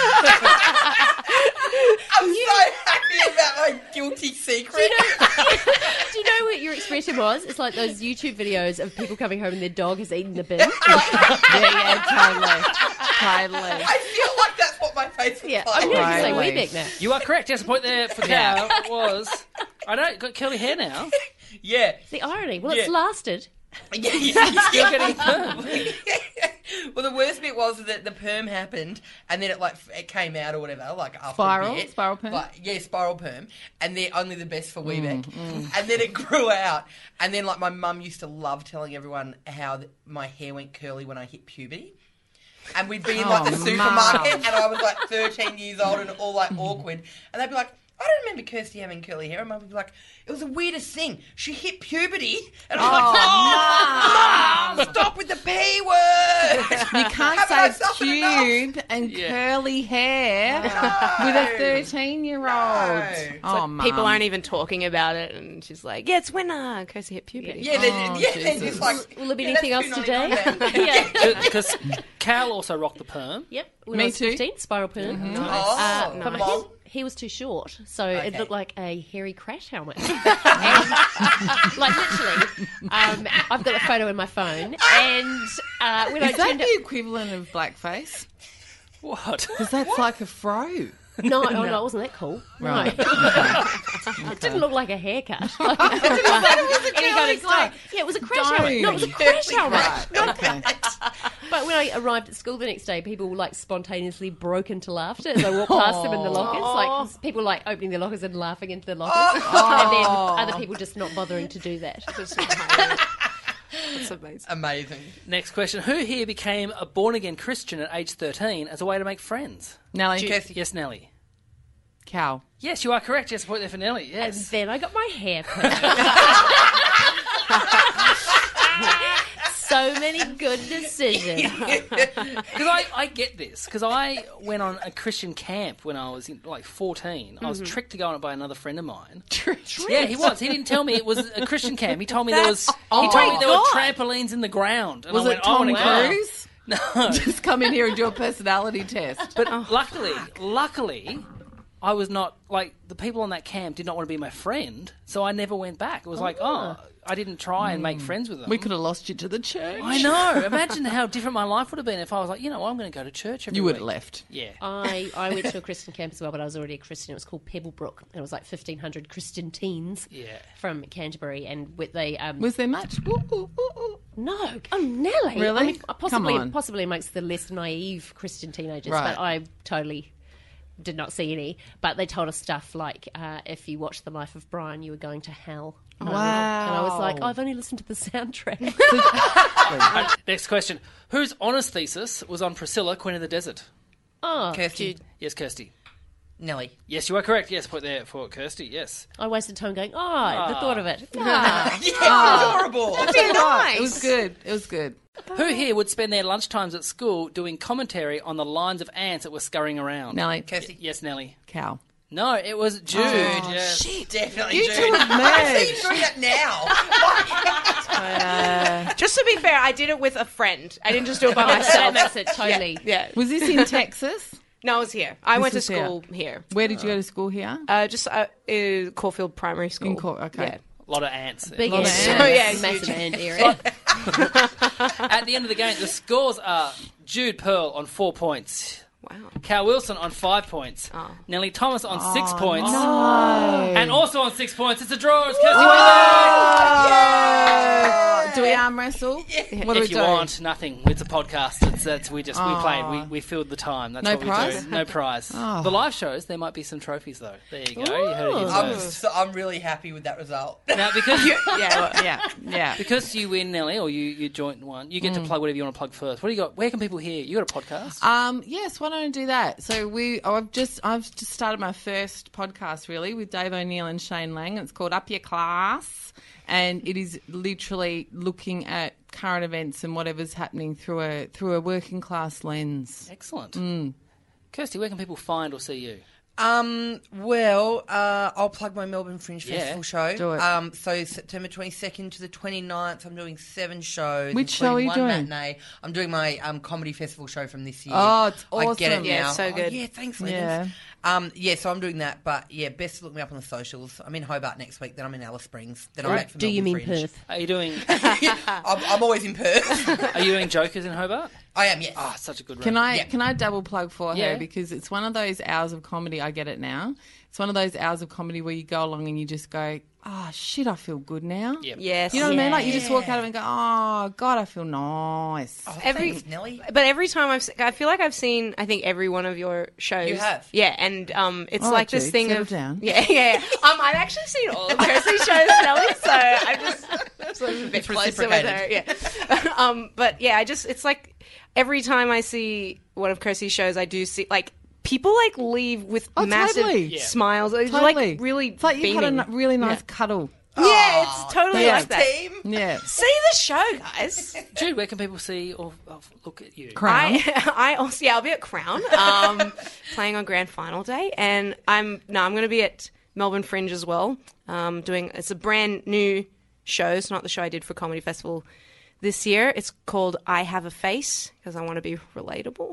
I'm so happy about my guilty secret. Do you know what your expression was? It's like those YouTube videos of people coming home and their dog has eaten the bin. Yeah, yeah, totally. Totally. I feel like that's what my face was Yeah, like. I'm going to say Totally. Weebeck now. You are correct. Yes, a point there for Cal was... I know, got curly hair now. Yeah. The irony. Well, it's Yeah. lasted. Yeah, yeah, You're getting perm. Well, the worst bit was that the perm happened, and then it like it came out or whatever, like after Spiral? a bit. Spiral perm? But, yeah, spiral perm, and they're only the best for Weebeck. Mm, And then it grew out, and then like my mum used to love telling everyone how th- my hair went curly when I hit puberty. And we'd be in like the Oh, supermarket, Mum. and I was like thirteen years old and all like awkward, and they'd be like, I don't remember Kirsty having curly hair. And Mum would be like, it was the weirdest thing. She hit puberty. And I was like, oh, Mum, stop with the P word. You can't Haven't I say suffered enough? cube and Yeah. curly hair No. with a thirteen-year-old. No. Oh, Like, people Mum. aren't even talking about it, and she's like, "Yeah, it's winter." Kirsty hit puberty. Yeah, they're, Oh, yeah, they're Jesus. just like, Will there be yeah, anything else that's today? two ninety-nine then. Yeah. Because Cal also rocked the perm. Yep. When Me I was too. fifteen, spiral perm. Oh, Uh, but my Mom. head, he was too short, so it Okay. looked like a hairy crash helmet. And, like literally, um, I've got a photo in my phone, and uh, when I Is that turned the it, equivalent of blackface? What? Because that's like a fro. no, oh, no, it wasn't that cool. Right. No. It didn't look like a haircut. Like, any kind of style. Yeah, it was a crash helmet. No, it was a crash helmet. Okay. But when I arrived at school the next day, people like spontaneously broke into laughter as I walked past them in the lockers. Like people like opening their lockers and laughing into their lockers, and then other people just not bothering to do that. That's amazing. Amazing. Next question. Who here became a born-again Christian at age thirteen as a way to make friends? Nelly. Kirsty. Yes, Nelly. Cow. Yes, you are correct. Yes, point there for Nelly. And Yes. then I got my hair cut. so many good decisions. Because I, I get this. Because I went on a Christian camp when I was in, like fourteen. I was tricked to go on it by another friend of mine. Tricked? Yeah, he was. He didn't tell me it was a Christian camp. He told me there was. That's- He oh told my me there were God. trampolines in the ground. And Was I it went, I Tom wanna go. Cruise? No. Just come in here and do a personality test. But luckily, luckily, I was not, like, the people on that camp did not want to be my friend, so I never went back. It was like, oh, I didn't try and make friends with them. We could have lost you to the church. I know. Imagine how different my life would have been if I was like, you know, I'm going to go to church every You would week. have left. Yeah. I, I went to a Christian camp as well, but I was already a Christian. It was called Pebblebrook. It was like fifteen hundred Christian teens Yeah. from Canterbury. And with they... Um, Was there much? Ooh, ooh, ooh, ooh. no, oh, Nelly. Really? I mean, possibly, Come on. possibly amongst the less naive Christian teenagers, Right. but I totally did not see any. But they told us stuff like, uh, if you watched The Life of Brian, you were going to hell. And I was- And I was like, Wow. I've only listened to the soundtrack. Uh, next question. Whose honours thesis was on Priscilla, Queen of the Desert? oh, Kirsty. dude, Yes, Kirsty. Nelly. Yes, you are correct. Yes, put there for Kirsty, yes. I wasted time going, oh, the thought of it. Yeah, adorable. Be nice. It was good. It was good. Who here would spend their lunchtimes at school doing commentary on the lines of ants that were scurrying around? Nelly. Kirsty. Yes, Nelly. Cow. No, it was Jude. Oh, yes. shit. Definitely You Jude. two have I see merged. you doing that now. Just to be fair, I did it with a friend. I didn't just do it by That myself. makes it totally... Yeah. Was this in Texas? No, I was here. I This went to was here. school here. Where did you go to school here? Uh, just uh, uh, Caulfield Primary School. In Caul- okay. Yeah. A lot of ants. Big Lot of ant. ants. Oh, yeah, massive huge. ant area. At the end of the game, the scores are Jude Pearl on four points. Wow. Cal Wilson on five points. Oh. Nellie Thomas on six Oh, points. No. And also on six points, it's a draw. It's Kirsty Oh, do we arm wrestle? What do If we you do? want, nothing. It's a podcast. It's, it's we just we Oh. played. We we filled the time. That's No what prize? we do. No prize. Oh. The live shows, there might be some trophies though. There you go. You heard it here I'm, first. so, I'm really happy with that result. Now because you, Yeah, yeah, yeah. because you win, Nelly, or you you joint one, you get to plug whatever you want to plug first. What do you got? Where can people hear? You got a podcast? Um, yes, why don't I do that? So we, oh, I've just, I've just started my first podcast really with Dave O'Neill and Shane Lang. It's called Up Your Class, and it is literally looking at current events and whatever's happening through a through a working class lens. Excellent. Kirsty, where can people find or see you? Um, well, uh, I'll plug my Melbourne Fringe Yeah, Festival show. do it. Um, so September twenty-second to the twenty-ninth, I'm doing seven shows. Which show are you including one doing? Matinee. I'm doing my um, comedy festival show from this year. Oh, it's I get it awesome. now. Yeah, so Oh, good. yeah, thanks, Yeah. Legends. Um, yeah, so I'm doing that, but yeah, best to look me up on the socials. I'm in Hobart next week, then I'm in Alice Springs, then I'm back for Do you mean Melbourne Fringe. Perth? Are you doing? I'm, I'm always in Perth. Are you doing Jokers in Hobart? I am, yes. Ah, such a good. Can run. I Yeah. can I double plug for Yeah. her because it's one of those hours of comedy. I get it now. It's one of those hours of comedy where you go along and you just go, oh shit, I feel good now. Yep. Yes. You know what I mean? Like you Yeah. just walk out of it and go, oh god, I feel nice. Oh, Every- thanks, Nelly. But every time I've, se- I feel like I've seen, I think every one of your shows. You have? yeah, and um, it's All like right, this Jude, thing settle of down. yeah, yeah. yeah. Um, I've actually seen all of Kirsty's shows, Nelly, so I'm just sort of a bit It's closer with her. Yeah. um, but yeah, I just it's like every time I see one of Kirsty's shows, I do see like. People like leave with Oh, massive totally. Yeah. smiles. It's Totally. like really It's like you had a beaming. n- really nice cuddle. Yeah, it's totally Yeah. like that. Team. Yeah. See the show, guys. Jude, where can people see or, or look at you? Crown. I, I also yeah, I'll be at Crown, um, playing on Grand Final day, and I'm no, I'm going to be at Melbourne Fringe as well. Um, doing it's a brand new show. It's not the show I did for Comedy Festival this year. It's called I Have a Face because I want to be relatable.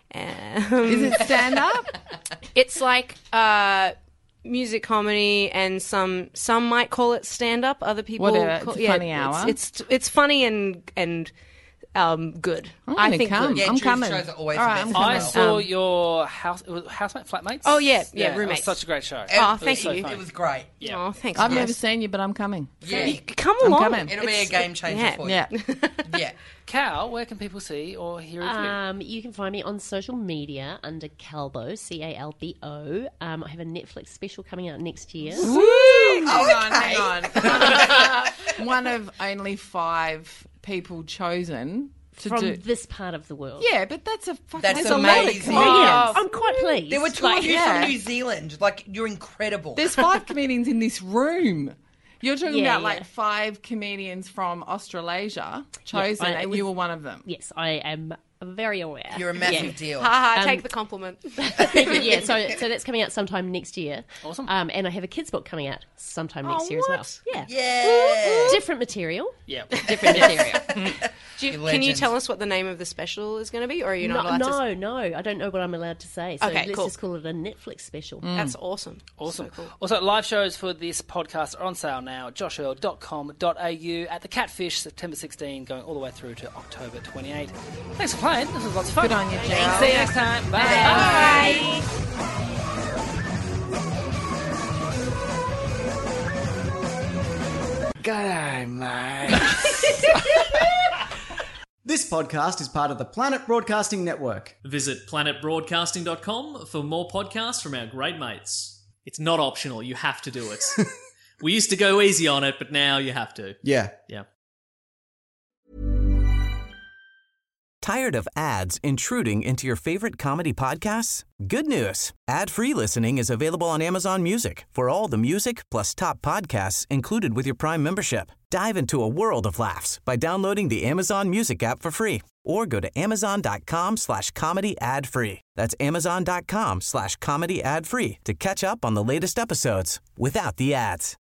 Um, Is it stand up? it's like uh, music comedy, and some some might call it stand up. Other people, Whatever, it's call, a funny hour. It's, it's it's funny and and um, good. I'm I gonna think come. good. Yeah, I'm Jude's coming. shows are always All the right, best I'm as coming. I well. saw Um, your house, it was housemate, flatmates. Oh, yeah, yeah, it was roommates. such a great show. Oh, It thank was- you. so It was great. Yeah. Oh, thanks. I've guys. never seen you, but I'm coming. Yeah. You come I'm along. coming. It'll be a It's- game changer yeah. for you. Yeah. Yeah. Cal, where can people see or hear of you? Um, you can find me on social media under Calbo, C A L B O. Um, I have a Netflix special coming out next year. Hang on, hang on. One of only five people chosen to From do. this part of the world. Yeah, but that's a fucking That's that's a lot of amazing. comedians. Yeah, I'm quite pleased. There were two Like, of you yeah. from New Zealand. Like, you're incredible. There's five comedians in this room. You're talking Yeah, about yeah. like five comedians from Australasia chosen, I- and it was- you were one of them. Yes, I am very aware. You're a massive Yeah. deal. Ha ha, Um, take the compliment. Thank you. Yeah, so so that's coming out sometime next year. Awesome. Um, and I have a kids book coming out sometime next Oh, year what? as well. Yeah. Yeah. Different material. Yeah. Different material. Do you, You're can you legend. tell us what the name of the special is going to be, or are you no, not allowed to? s- no, no, I don't know what I'm allowed to say. So Okay, let's cool. just call it a Netflix special. That's awesome. Awesome. So cool. Also, live shows for this podcast are on sale now at josh earl dot com dot a u at the Catfish, September sixteenth, going all the way through to October twenty-eighth. Thanks for playing. This was lots of fun. Good on you, Gerald. See you next time. Bye. Bye. G'day, mate. This podcast is part of the Planet Broadcasting Network. Visit planet broadcasting dot com for more podcasts from our great mates. It's not optional, you have to do it. We used to go easy on it, but now you have to. Yeah. Yeah. Tired of ads intruding into your favorite comedy podcasts? Good news. Ad-free listening is available on Amazon Music for all the music plus top podcasts included with your Prime membership. Dive into a world of laughs by downloading the Amazon Music app for free or go to amazon.com slash comedy ad free. That's amazon.com slash comedy ad free to catch up on the latest episodes without the ads.